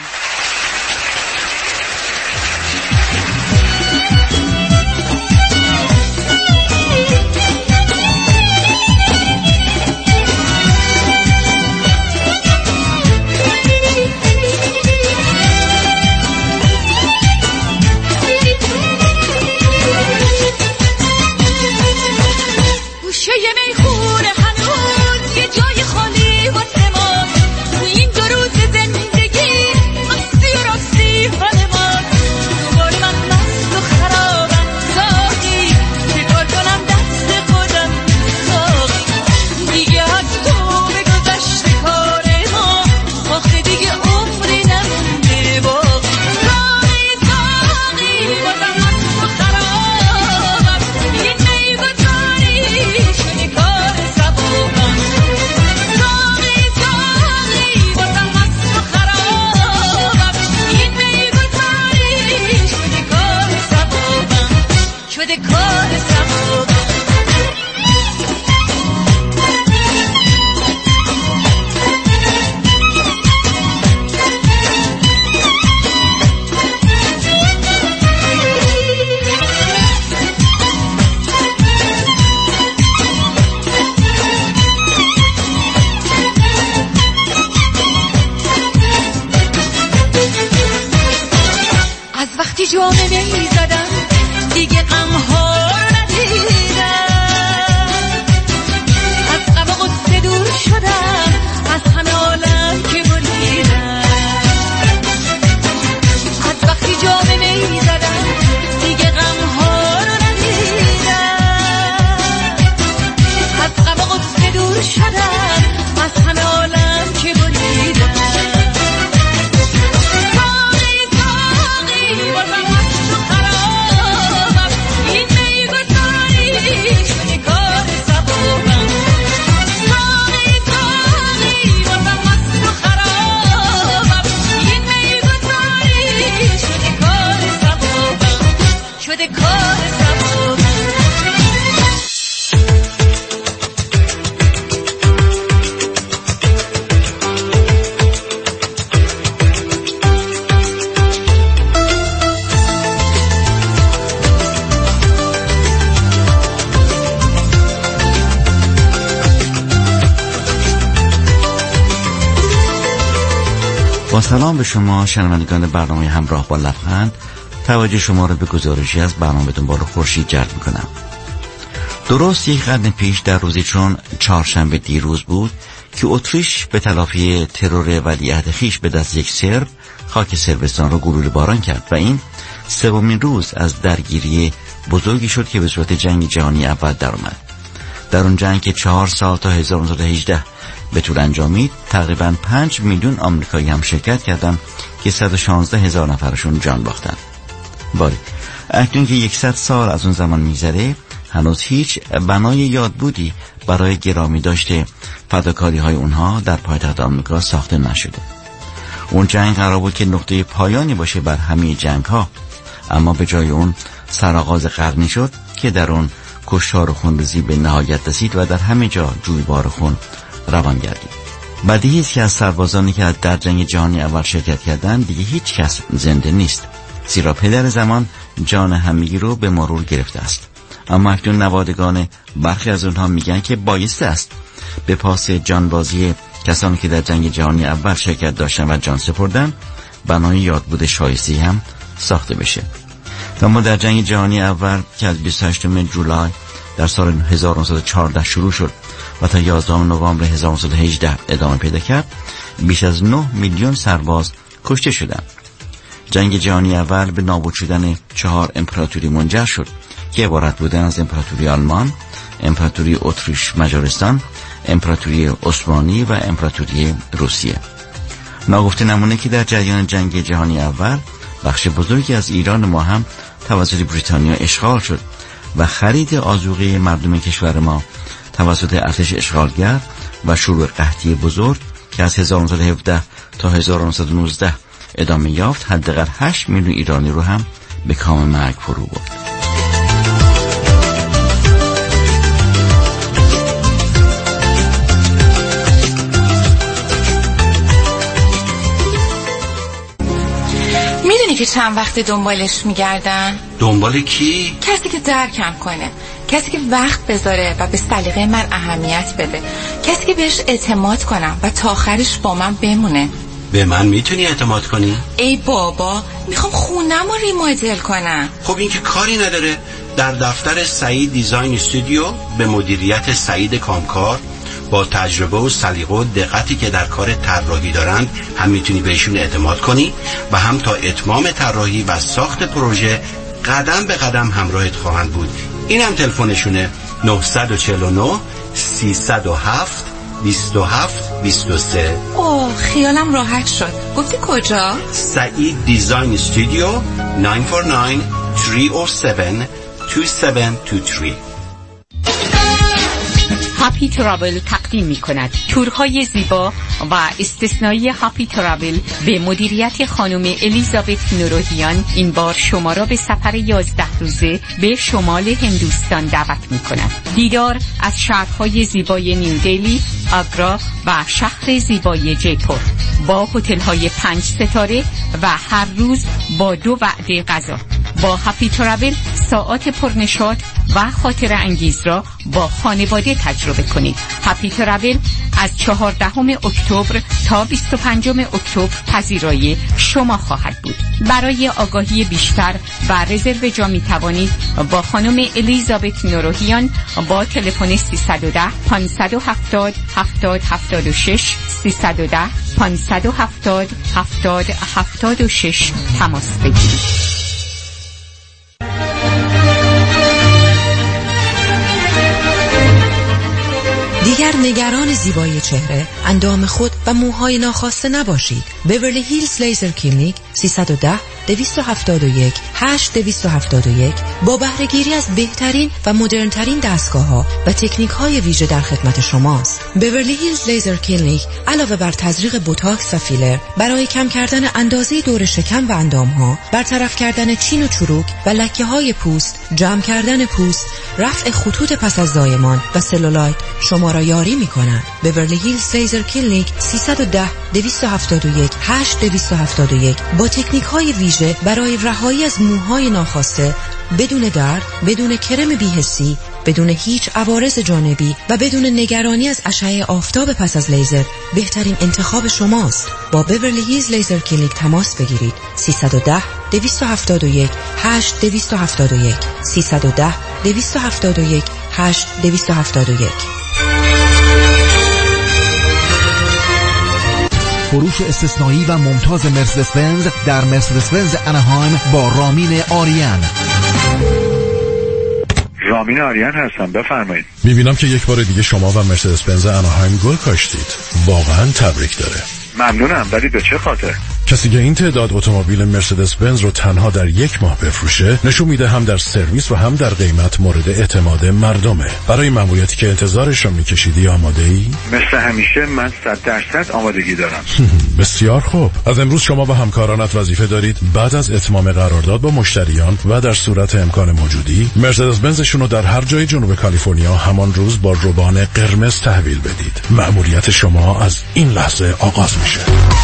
با سلام به شما شنوندگان برنامه همراه با لبخند. توجه شما را به گزارشی از برنامه دنبال خورشید جلب می‌کنم. درست یک قرن پیش در روزی چون چهارشنبه دیروز بود که اتریش به تلافی ترور ولیعهد خویش به دست یک سرب خاک صربستان را گلوله باران کرد و این سومین روز از درگیری بزرگی شد که به صورت جنگ جهانی اول درآمد. در اون جنگ که 4 سال تا 1918 به طول انجامید، تقریباً 5 میلیون آمریکایی هم شرکت کردند که 116,000 نفرشون جان باختن. ولی اکنون که 100 سال از اون زمان میگذره، هنوز هیچ بنای یادبودی برای گرامی داشته فداکاری های اونها در پایتخت آمریکا ساخته نشده. اون جنگ قرار بود که نقطه پایانی باشه بر همه جنگ ها، اما به جای اون سرآغاز قرنی شد که در اون کشتار و خونریزی به نهایت رسید و در همه جا جویبار خون روان گردید. بدیهی است که از سربازانی که در جنگ جهانی اول شرکت کردند دیگه هیچ کس زنده نیست، زیرا پدر زمان جان همگی رو به مرور گرفته است. اما اکنون نوادگان برخی از اونها میگن که بایسته است به پاس جانبازی کسانی که در جنگ جهانی اول شرکت داشتن و جان سپردن بنای یادبود شایسته هم ساخته بشه. اما در جنگ جهانی اول که از 28 جولای در سال 1914 شروع شد و تا 11 نوامبر 1918 ادامه پیدا کرد، بیش از 9 میلیون سرباز کشته شدند. جنگ جهانی اول به نابود شدن 4 امپراتوری منجر شد که عبارت بودن از امپراتوری آلمان، امپراتوری اتریش مجارستان، امپراتوری عثمانی و امپراتوری روسیه. ناگفته نمونه که در جریان جنگ جهانی اول بخش بزرگی از ایران ما هم توسط بریتانیا اشغال شد و خرید آذوقه مردم کشور ما توسط ارتش اشغالگر و شروع قحطی بزرگ که از 1917 تا 1919 ادامه یافت حداقل 8 میلیون ایرانی رو هم به کام مرگ فرو برد. میدونی که چند وقت دنبالش میگردن؟ دنبال کی؟ کسی که درکم کنه، کسی که وقت بذاره و به سلیقه من اهمیت بده، کسی که بهش اعتماد کنم و تا آخرش با من بمونه. به من میتونی اعتماد کنی؟ ای بابا، میخوام خونم رو ریمودل کنم. خب این که کاری نداره. در دفتر سعید دیزاین استودیو به مدیریت سعید کامکار با تجربه و سلیقه و دقتی که در کار طراحی دارند هم میتونی بهشون اعتماد کنی و هم تا اتمام طراحی و ساخت پروژه قدم به قدم همراهت خواهند بود. اینم تلفنشونه 949 307 27 23. اوه خیالم راحت شد. گفتی کجا؟ سعید دیزاین استودیو 949 307 2723. هاپی ترابل تقدیم می کند تورهای زیبا و استثنایی. هاپی ترابل به مدیریت خانم الیزابت نوروهیان این بار شما را به سفر 11 روزه به شمال هندوستان دعوت می کند. دیدار از شهرهای زیبای نیو دلی، آگرا و شهر زیبای جیپور با هتل‌های 5 ستاره و هر روز با 2 وعده غذا. با هاپی ترابل ساعات پرنشاط و خاطر انگیز را با خانواده تجربه کنید. هاپی ترابل از 14 اکتبر تا 25 اکتبر پذیرای شما خواهد بود. برای آگاهی بیشتر و رزرو جا می توانید با خانم الیزابت نوروهیان با تلفن 310 570 70 76 310 570 70 76 تماس بگیرید. دیگر نگران زیبایی چهره، اندام خود و موهای ناخواسته نباشید. بیورلی هیلز لیزر کلینیک 310 271 8271 با بهره‌گیری از بهترین و مدرن‌ترین دستگاه‌ها و تکنیک‌های ویژه در خدمت شماست. بیورلی هیلز لیزر کلینیک علاوه بر تزریق بوتاکس و فیلر برای کم کردن اندازه دور شکم و اندام‌ها، برطرف کردن چین و چروک و لکه‌های پوست، جمع کردن پوست، رفع خطوط پس از زایمان و سلولایت شما را یاری می‌کنند. بیورلی هیلز لیزر کلینیک 310 271 8271 با تکنیک‌های ویژه برای رهایی از موهای ناخواسته بدون درد، بدون کرم بی‌حسی، بدون هیچ عوارض جانبی و بدون نگرانی از اشعه آفتاب پس از لیزر بهترین انتخاب شماست. با بیورلی هیلز لیزر کلینیک تماس بگیرید. 310 271 8271 310 271 8271. فروش استثنایی و ممتاز مرسدس بنز در مرسدس بنز اناهایم با رامین آریان. رامین آریان هستم، بفرمایید. میبینم که یک بار دیگه شما و مرسدس بنز اناهایم گل کاشتید. واقعا تبریک داره. ممنونم، ولی به چه خاطر؟ کسی که این تعداد اتومبیل مرسدس بنز رو تنها در یک ماه بفروشه نشون میده هم در سرویس و هم در قیمت مورد اعتماد مردمه. برای ماموریتی که انتظارش رو میکشیدی آماده ای؟ مثل همیشه من 100% آمادگی دارم. بسیار خوب. از امروز شما و همکارانت وظیفه دارید بعد از اتمام قرارداد با مشتریان و در صورت امکان موجودی مرسدس بنزشون رو در هر جای جنوب کالیفرنیا همان روز با روبان قرمز تحویل بدید. ماموریت شما از این لحظه آغاز میشه.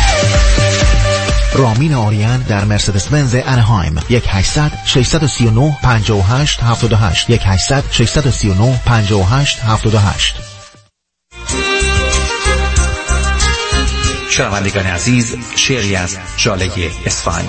رامین آریان در مرسدس بنز اناهایم 1-800-639-58-78 1-800-639-58-78. شنوندگان عزیز، شعری از ژاله اصفهانی.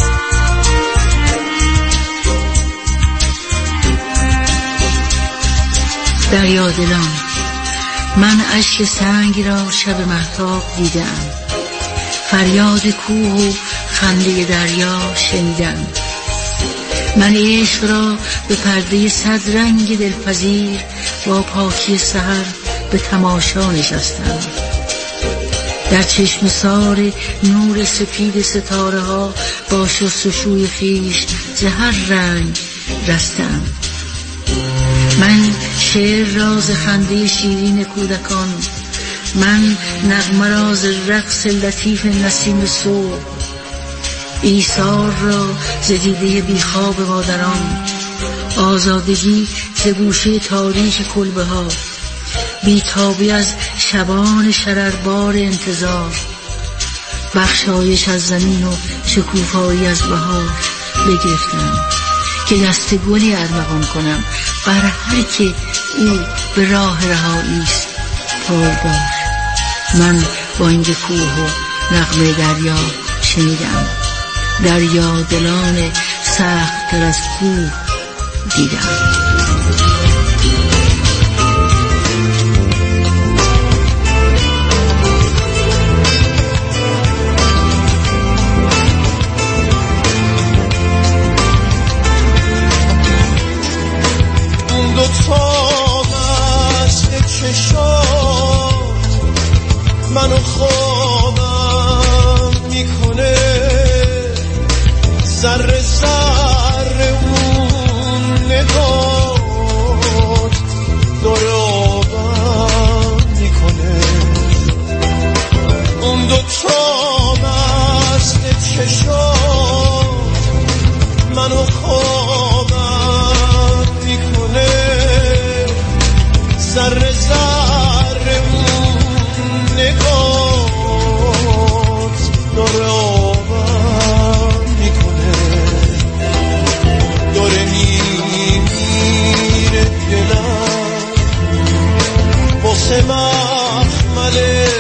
دریا دلان، من اشک سنگ را شب مهتاب دیدم، فریاد کوه و خنده دریا شنیدم. من عشق را به پرده صد رنگ دلپذیر با پاکی سحر به تماشا نشستم. در چشم سار نور سپید ستاره ها با شستشوی خویش ز هر رنگ رستم. من شعر را ز خنده شیرین کودکان، من نغمه را ز رقص لطیف نسیم صبح، ایثار را ز دیده بیخواب مادران، آزادگی ز گوشه تاریک کلبه ها، بیتابی از شبان شرربار انتظار، بخشایش از زمین و شکوفایی از بهار بگرفتم که دست گلی ارمغان کنم بر هر که او به راه رهایی است پایدار. من بانگ کوه و نغمه دریا شنیدم، دریا دلان سخت تر از کوه دیدم. اون دو تا مست چشات منو خوابم میکنه، ذره ذره اون نگات داره آبم میکنه. اون دو تا مست چشات منو خوابم میکنه، ذره ذره اون نگات داره آبم میکنه. داره میمیره دلم واسه مخمل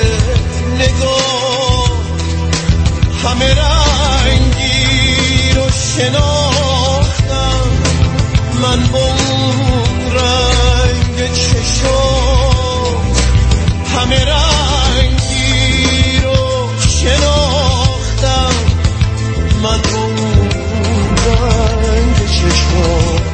نگاه، همه رنگی رو شناختم من با اون رنگ چشات، همه رنگی رو شناختم من با اون رنگ چشات.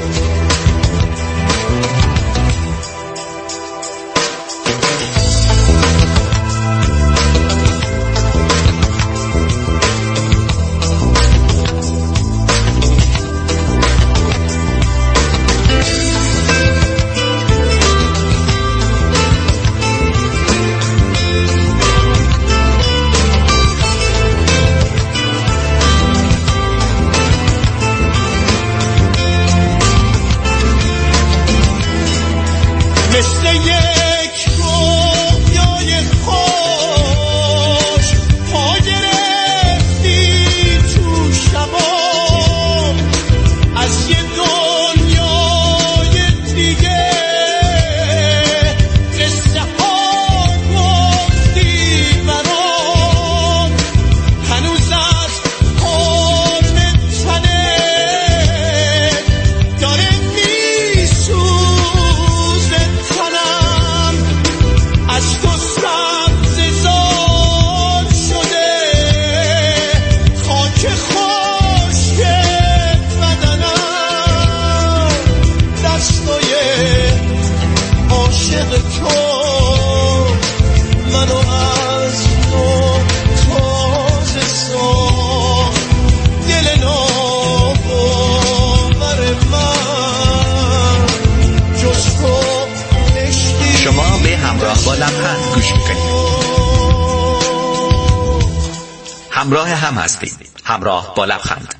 همراه هم هستیم، همراه با لبخند.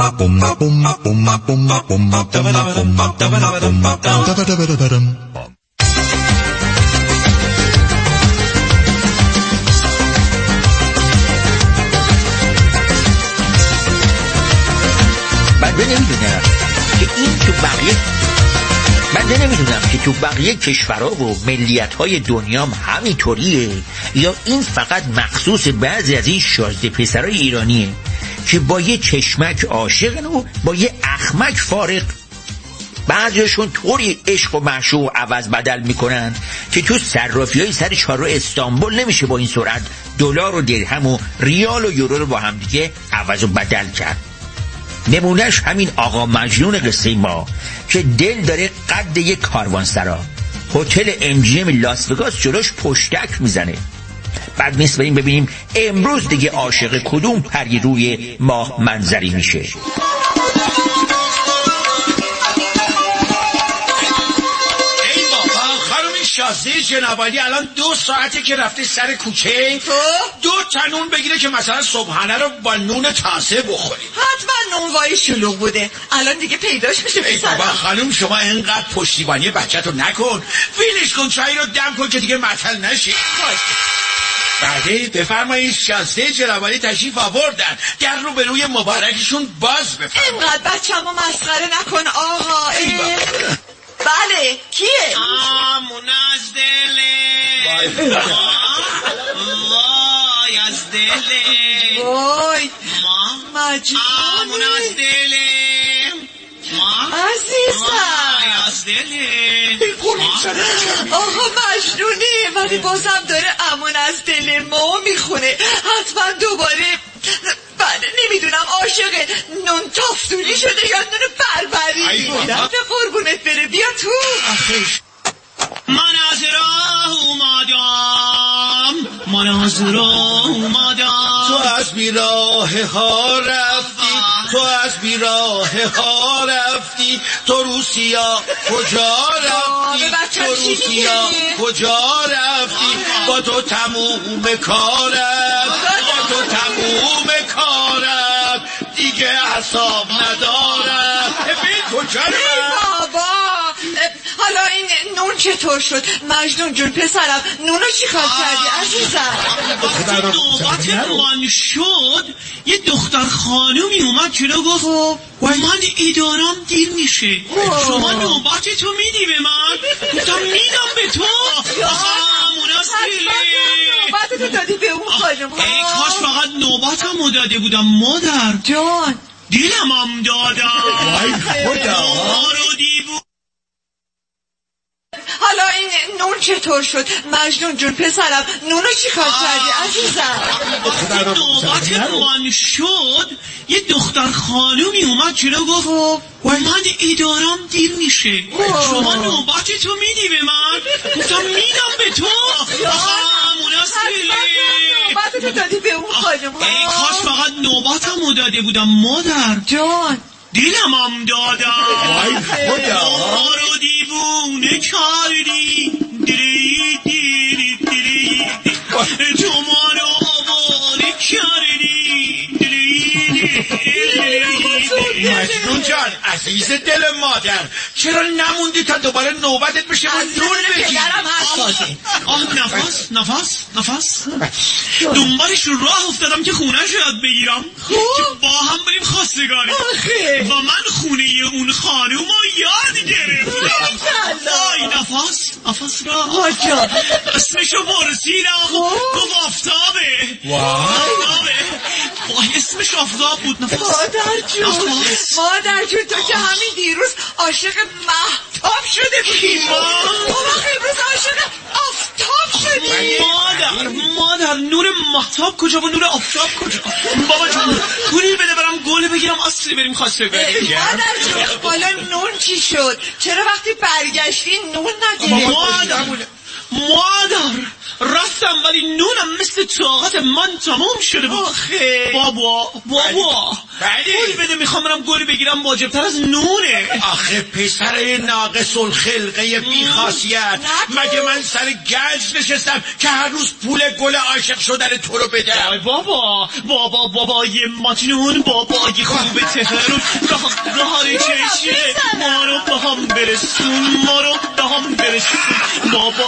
من نمیدونم که تو بقیه کشورها و ملیت‌های دنیا هم همینطوریه یا این فقط مخصوص بعضی از این شازده پسرای ایرانیه که با یه چشمک عاشقن و با یه اخمک فارغ. بعضیشون طوری عشق و معشوق عوض بدل میکنن که تو صرافی‌های سر چهارراه استانبول نمیشه با این سرعت دلار و درهم و ریال و یورو رو با هم دیگه عوض و بدل کرد. نمونهش همین آقا مجنون قصه ما که دل داره قد یک کاروانسرا، هتل MGM لاس وگاس جلوش پشتک میزنه. بعد نیست بریم ببینیم امروز دیگه عاشق کدوم پری روی ماه منظری میشه. شازده جنابالی الان 2 ساعته که رفته سر کوچه 2 تا نون بگیره که مثلا صبحانه رو با نون تازه بخوریم. حتما نونوای شلوغ بوده، الان دیگه پیداش میشه. ای بابا خانم شما اینقدر پشتیبانی بچه تو نکن، ویلش کن، چای رو دم کن که دیگه معطل نشی. بله بفرمایید، شازده جنابالی تشریف آوردن، در رو به روی مبارکشون باز بفرمایید. اینقدر بچه‌مو مسخره نکن آقا. بله کیه؟ آمون از دله وای از دله وای مجنون آمون از دله عزیزم وای از دله آقا مجنونه ولی بازم داره امون از دل ما میخونه. حتما دوباره بله نمیدونم عاشق نون تافتونی شده یا نون بربری. به قربونت بره بیا تو. من از راه اومدم، من از راه اومدم، تو از بیراه ها رفتی، تو از بیراه ها رفتی، تو روسیا کجا رفتی، تو روسیا کجا رفتی، با تو تموم کارم، با تو تموم کارم، دیگه حساب ندارم. ببین کجا رفت بابا. حالا این نون چطور شد مجنون جون پسرم؟ نونو چی کار کردی عزیزم؟ وقتی نوبت من شد یه دختر خانومی اومد جلو گفت من ادارم دیر میشه، شما نوبت تو میدی به من؟ گفتم میدم به تو. همون از نوبت تو دادی به اون خانم. ای کاش فقط نوبتم داده بودم مادر جان. دلم هم دادم. وای خدا. حالا این نون چطور شد مجنون جون پسرم؟ نونو چی کار کردی عزیزم؟ وقتی نوبت من شد یه دختر خانومی اومد جلو گفت من ادارم دیر میشه، شما نوبت تو میدی به من؟ گفتم میدم به تو. همون از نوبت تو دادی به اون خانم. ای کاش فقط نوبتم داده بودم مادر جان. دلم هم دادم. وای خدا. ما رو دیوونه کردی، دیری دیری دیری تو ما رو آواره کردی، دیری دیری. مجنون جان عزیز دل مادر چرا نموندی تا دوباره نوبتت بشه من نون بگی؟ نفس نفس نفس دنبالش رو راه افتادم که خونه شاید بگیرم که با هم بریم خواستگاری و من خونه اون خانوم رو یاد گرفتم. وای نفس نفس را اسمشو پرسیدم گفت آفتابه. وای اسمش آفتاب بود. نفس مادر جون تو که همین دیروز عاشق مهتاب شده بودی، اون وقت امروز عاشق آفتاب شدی. مادر نور مهتاب کجا و نور آفتاب کجا؟ بابا جون پولی بده برم گل بگیرم اصلی بریم خواستگاری. مادر جون حالا نون چی شد؟ چرا وقتی برگشتی نون نگیری؟ مادر رفتم ولی نونم مثل طاقت من تمام شده بود. بابا گل بده، میخوام برم گل بگیرم، واجبتر از نونه. آخه پسر ناقص الخلقه بی خاصیت، مگه من سر گنج نشستم که هر روز پول گل عاشق شدن تو رو بدم؟ بابا یه مجنون، بابای خوب تهرون، راه چشه ما رو به هم برسون، ما رو به هم برسون. بابا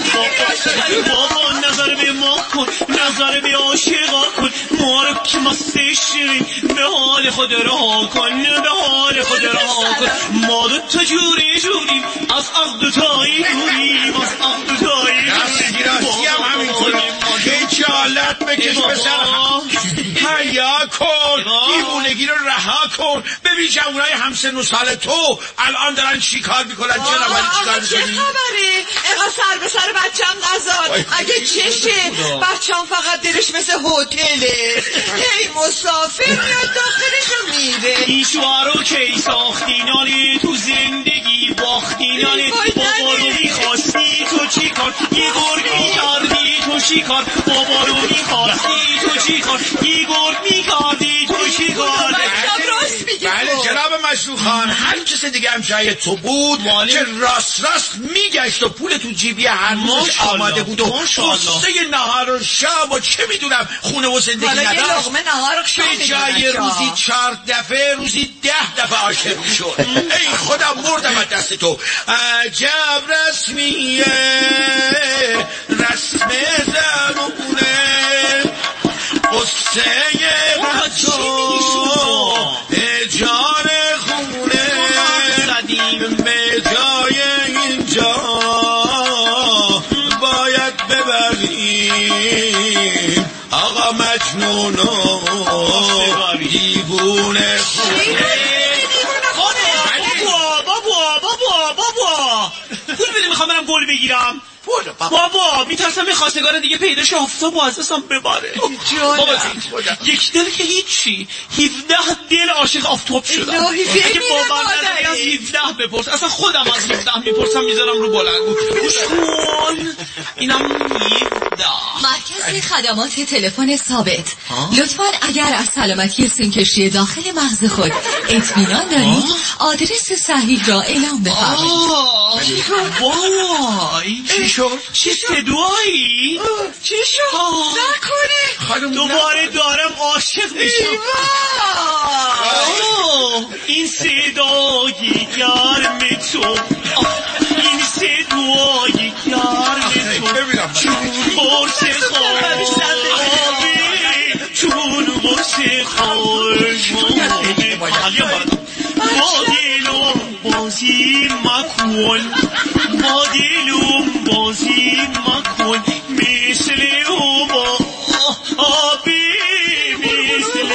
نظر به ما کن، نظر به عاشقا کن، ما رو که مستشیم، به حال خود رها کن، به حال خود رها کن. ما دو تا جوری جوریم، از عقد تایی دوریم، از عقد تایی دستگیراسی هم همینطوری. خجالت بکش پسر، حیا کن، دیوونگی رو رها کن. ببین جوانای همسن و سال تو الان دارن چی کار میکنن، چه خبره؟ چه خبره؟ اینقدر سر به سر بچم نذار. اگه چشه بچم فقط دلش مثل هتله، هی مسافر میاد داخلشو میره. این شوارو کی ساختینانی تو زندگی باختینانی، بابا رو میخواستی تو چی کار، یه گرگ میکردی تو چی کار، بابا رو میخواستی تو چی کار، یه گرگ میکردی تو چی کار. بله جناب مشروع خان، هر کس دیگه هم جای تو بود که راست میگشت و پول تو جیبی هر روزش آماده بود و قصه نهار و شام و چه میدونم خونه و زندگی نداشت. حالا یه لقمه نهار و شام به جای روزی 4 دفعه، روزی 10 دفعه عاشق میشد. ای خودم مردم از دست تو. عجب رسمیه، رسم زنونه، قصه بچو جان خونه، به جای اینجا باید ببریم آقا مجنونو دیوونه خونه. بابا پول بده، میخوام برم گل بگیرم. بابا میترسم یه خواستگار دیگه پیدا شه آفتاب و از دستم ببره. بابا یک دل که هیچی، 17 دل عاشق آفتاب شدم. اگه باور نداری از 17 بپرس، اصلا خودم از 17 میپرسم، میذارم رو بلنگو. گوش کن، اینم 17. مرکز خدمات تلفن ثابت. لطفاً اگر از سلامتی سیمکشی داخل مغز خود اطمینان دارید، آدرس صحیح را اعلام بفرمایید. وای چی شد؟ چی صدایی؟ چی شد؟ نکنه دوباره دارم عاشق میشم. این صدای گرم تو، این صدای گرم تو، چون برس خوابی، چون برس خوابی، با دلم بازی مکن، با دلم بازی مکن، مثل با آبی، مثل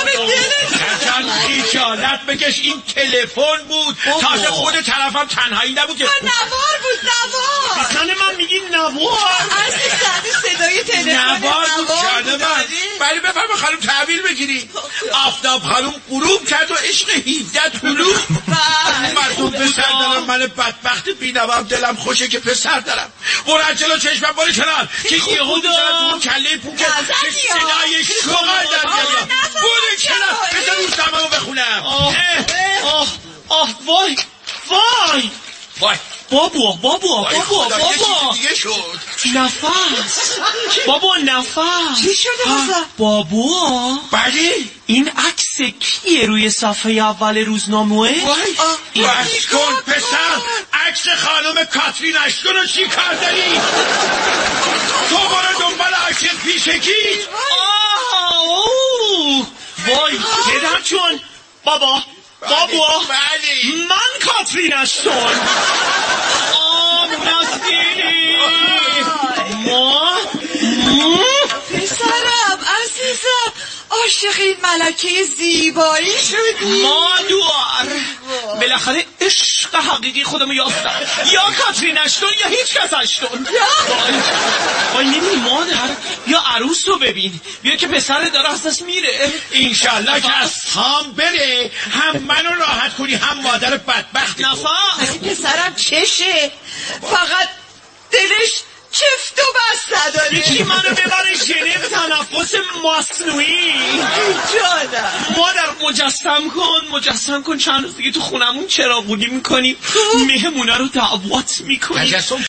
خجالت بکش. این تلفن بود، تازه خود طرفم تنهایی نبود که نوار بود. نوار بسن من میگی نوار از صدای تلفن نوار بود. جانه من ولی بفرما خانم تحویل بگیری. آفتاب خانم غروب کرد و عشق 17 طلوع. مردم پسر دارم، من بدبخت بینوام دلم خوشه که پسر دارم. برو جلو چشمم، برو کنار که یه هود اون کله پوکه که صدای شغل در میاد. برو کنار بذار روزنامه‌مو بخونم. وای بابا دیگه شد. نفس بابا، نفس چی شده بابا؟ بله این عکس کیه روی صفحه اول روزنامه؟ بس کن پسر، عکس خانم کاترین اشتون رو چی کار داری؟ تو برو دنبال عاشق پیشگی. وای پدر چون بابا من کاترین اشتون نزدیلی ما پسرم عزیزم، عاشق این ملکه زیبایی شدی. مادوار بالاخره عشق حقیقی خودمو یافتم، یا کاترین اشتون یا هیچ کس اشتون. وای نمیدونی مادر، یا عروس رو ببین، بیا که پسر داره از دست میره. اینشالله که از هم بره، هم منو راحت کنی هم مادر بدبخت. پسرم چشه، فقط دلش چفت و بسته داره. یکی منو ببره ژنو تنفس مصنوعی. جانم مادر مجسم کن چند روز دیگه تو خونمون چراغونی میکنیم، مهمونه رو دعوت میکنیم.